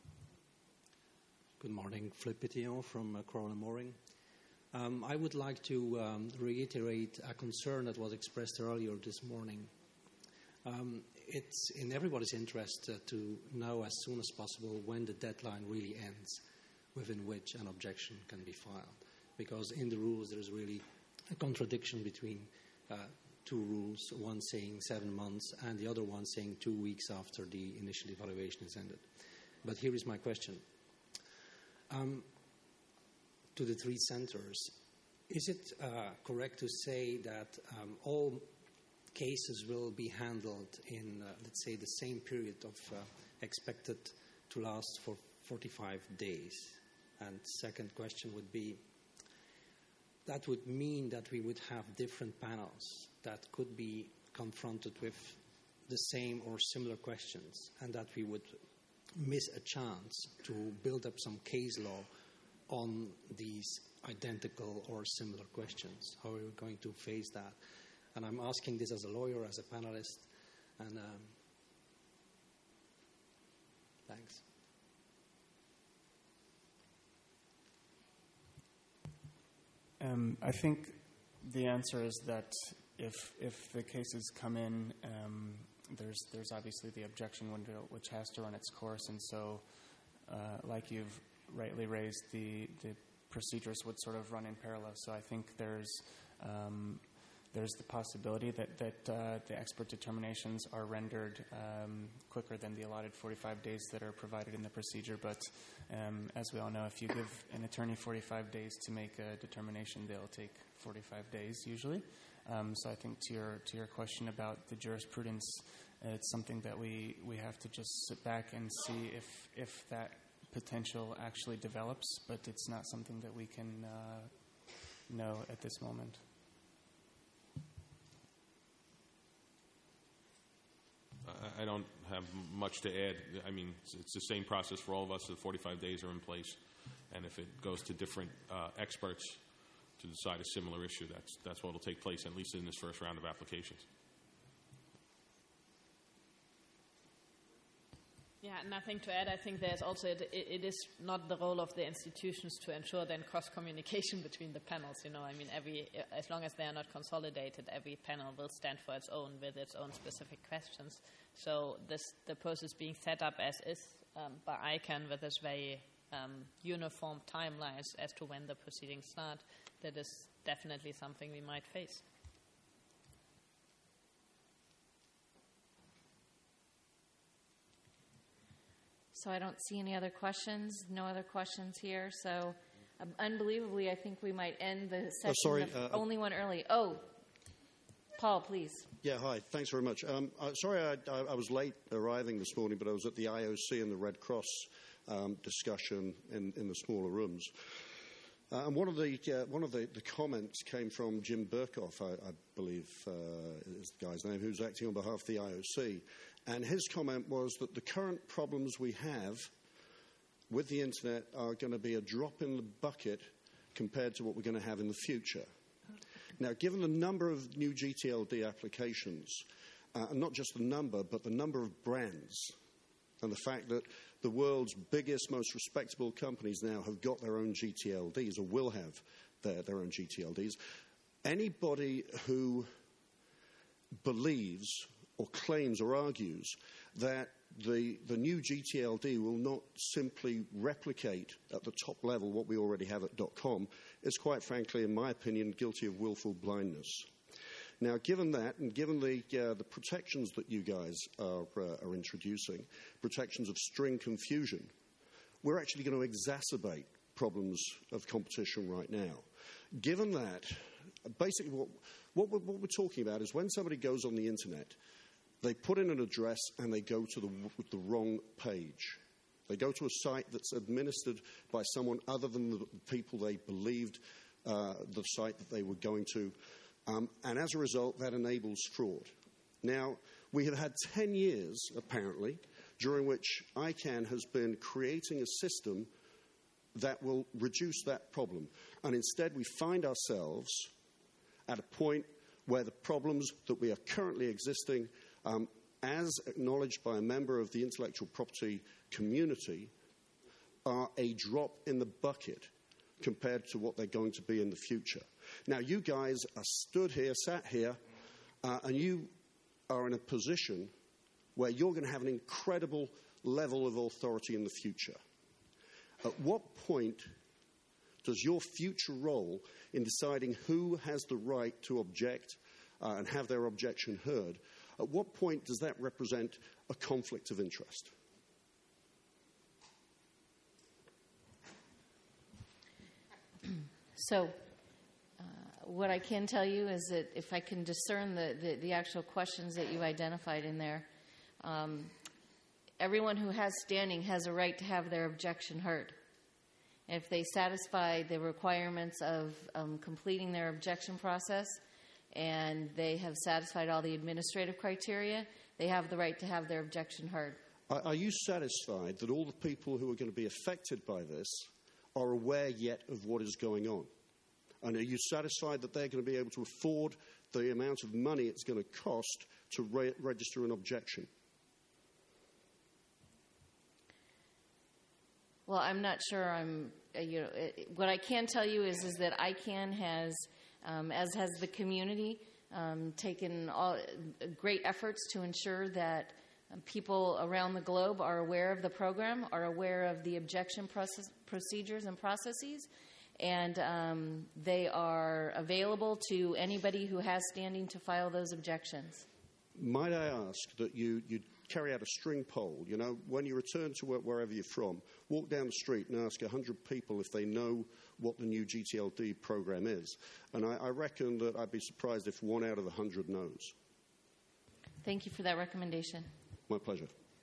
Good morning. Philippe Petillon from uh, Crowell and Mooring. Um, I would like to um, reiterate a concern that was expressed earlier this morning. Um, it's in everybody's interest uh, to know as soon as possible when the deadline really ends within which an objection can be filed. Because in the rules there is really a contradiction between uh, two rules, one saying seven months and the other one saying two weeks after the initial evaluation is ended. But here is my question. Um, to the three centers, is it uh, correct to say that um, all cases will be handled in, uh, let's say, the same period of uh, expected to last for forty-five days? And second question would be, that would mean that we would have different panels that could be confronted with the same or similar questions, and that we would miss a chance to build up some case law on these identical or similar questions. How are we going to face that? And I'm asking this as a lawyer, as a panelist, and um, thanks. Um, I think the answer is that if if the cases come in, um, there's there's obviously the objection window which has to run its course, and so, uh, like you've rightly raised, the the procedures would sort of run in parallel. So I think there's um, there's the possibility that that uh, the expert determinations are rendered um, quicker than the allotted forty-five days that are provided in the procedure. But um, as we all know, if you give an attorney forty-five days to make a determination, they'll take forty-five days usually. Um, so I think to your to your question about the jurisprudence, uh, it's something that we, we have to just sit back and see if if that potential actually develops, but it's not something that we can uh, know at this moment. I don't have much to add. I mean, it's the same process for all of us. The forty-five days are in place, and if it goes to different uh, experts to decide a similar issue, that's that's what will take place, at least in this first round of applications. Yeah, nothing to add. I think there's also, it, it is not the role of the institutions to ensure then cross-communication between the panels. You know, I mean, every, as long as they are not consolidated, every panel will stand for its own with its own specific questions. So this, the process being set up as is um, by I CANN with this very um, uniform timelines as to when the proceedings start, that is definitely something we might face. So I don't see any other questions. No other questions here. So um, unbelievably, I think we might end the session. Oh, sorry. The Uh, only one early. Oh, Paul, please. Yeah, hi. Thanks very much. Um, uh, sorry I, I, I was late arriving this morning, but I was at the I O C and the Red Cross um, discussion in, in the smaller rooms. Uh, and one of the uh, one of the, the comments came from Jim Burkhoff, I, I believe uh, is the guy's name, who's acting on behalf of the I O C. And his comment was that the current problems we have with the internet are going to be a drop in the bucket compared to what we're going to have in the future. Now, given the number of new G T L D applications, uh, and not just the number, but the number of brands, and the fact that the world's biggest, most respectable companies now have got their own G T L Ds, or will have their, their own G T L Ds, anybody who believes or claims or argues that the, the new G T L D will not simply replicate at the top level what we already have at .com is, quite frankly, in my opinion, guilty of willful blindness. Now, given that, and given the, uh, the protections that you guys are, uh, are introducing, protections of string confusion, we're actually going to exacerbate problems of competition right now. Given that, basically what, what, we're, what we're talking about is when somebody goes on the internet, they put in an address and they go to the, the wrong page. They go to a site that's administered by someone other than the people they believed uh, the site that they were going to. Um, and as a result, that enables fraud. Now, we have had ten years, apparently, during which ICANN has been creating a system that will reduce that problem. And instead, we find ourselves at a point where the problems that we are currently existing, um, as acknowledged by a member of the intellectual property community, are a drop in the bucket compared to what they're going to be in the future. Now, you guys are stood here, sat here, uh, and you are in a position where you're going to have an incredible level of authority in the future. At what point does your future role in deciding who has the right to object uh, and have their objection heard, at what point does that represent a conflict of interest? So, uh, what I can tell you is that if I can discern the, the, the actual questions that you identified in there, um, everyone who has standing has a right to have their objection heard. If they satisfy the requirements of um, completing their objection process and they have satisfied all the administrative criteria, they have the right to have their objection heard. Are, are you satisfied that all the people who are going to be affected by this are aware yet of what is going on? And are you satisfied that they're going to be able to afford the amount of money it's going to cost to re- register an objection? Well, I'm not sure I'm, uh, you know, it, what I can tell you is, is that ICANN has, um, as has the community, um, taken all, uh, great efforts to ensure that um, people around the globe are aware of the program, are aware of the objection process, procedures and processes, and um, they are available to anybody who has standing to file those objections. Might I ask that you, you carry out a string poll? You know, when you return to wherever you're from, walk down the street and ask one hundred people if they know what the new G T L D program is. And I, I reckon that I'd be surprised if one out of one hundred knows. Thank you for that recommendation. My pleasure.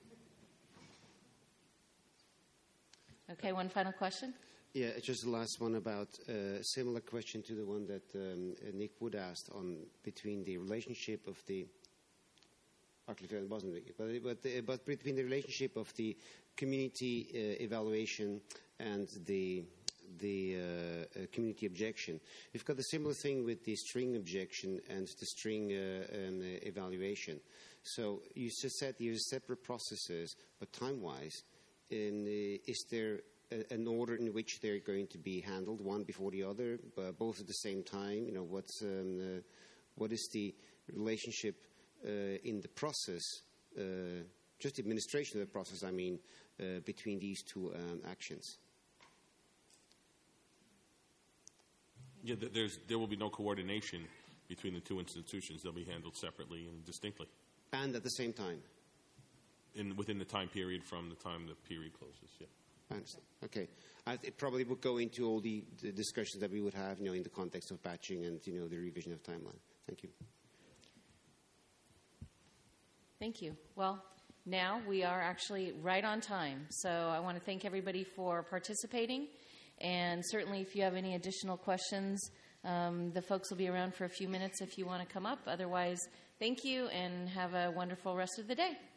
Okay, one final question. Yeah, just the last one about a uh, similar question to the one that um, Nick Wood asked on between the relationship of the Actually, it wasn't, but, but, but between the relationship of the community uh, evaluation and the the uh, uh, community objection. We've got a similar thing with the string objection and the string uh, um, uh, evaluation. So you just said there's separate processes, but time-wise, in, uh, is there a, an order in which they're going to be handled, one before the other, uh, both at the same time? You know, what's um, uh, what is the relationship Uh, in the process, uh, just the administration of the process, I mean, uh, between these two um, actions? Yeah, there's, there will be no coordination between the two institutions. They'll be handled separately and distinctly. And at the same time? In, within the time period from the time the period closes, yeah. I understand. Okay. I, it probably would go into all the, the discussions that we would have, you know, in the context of batching and, you know, the revision of timeline. Thank you. Thank you. Well, now we are actually right on time. So I want to thank everybody for participating. And certainly if you have any additional questions, um, the folks will be around for a few minutes if you want to come up. Otherwise, thank you and have a wonderful rest of the day.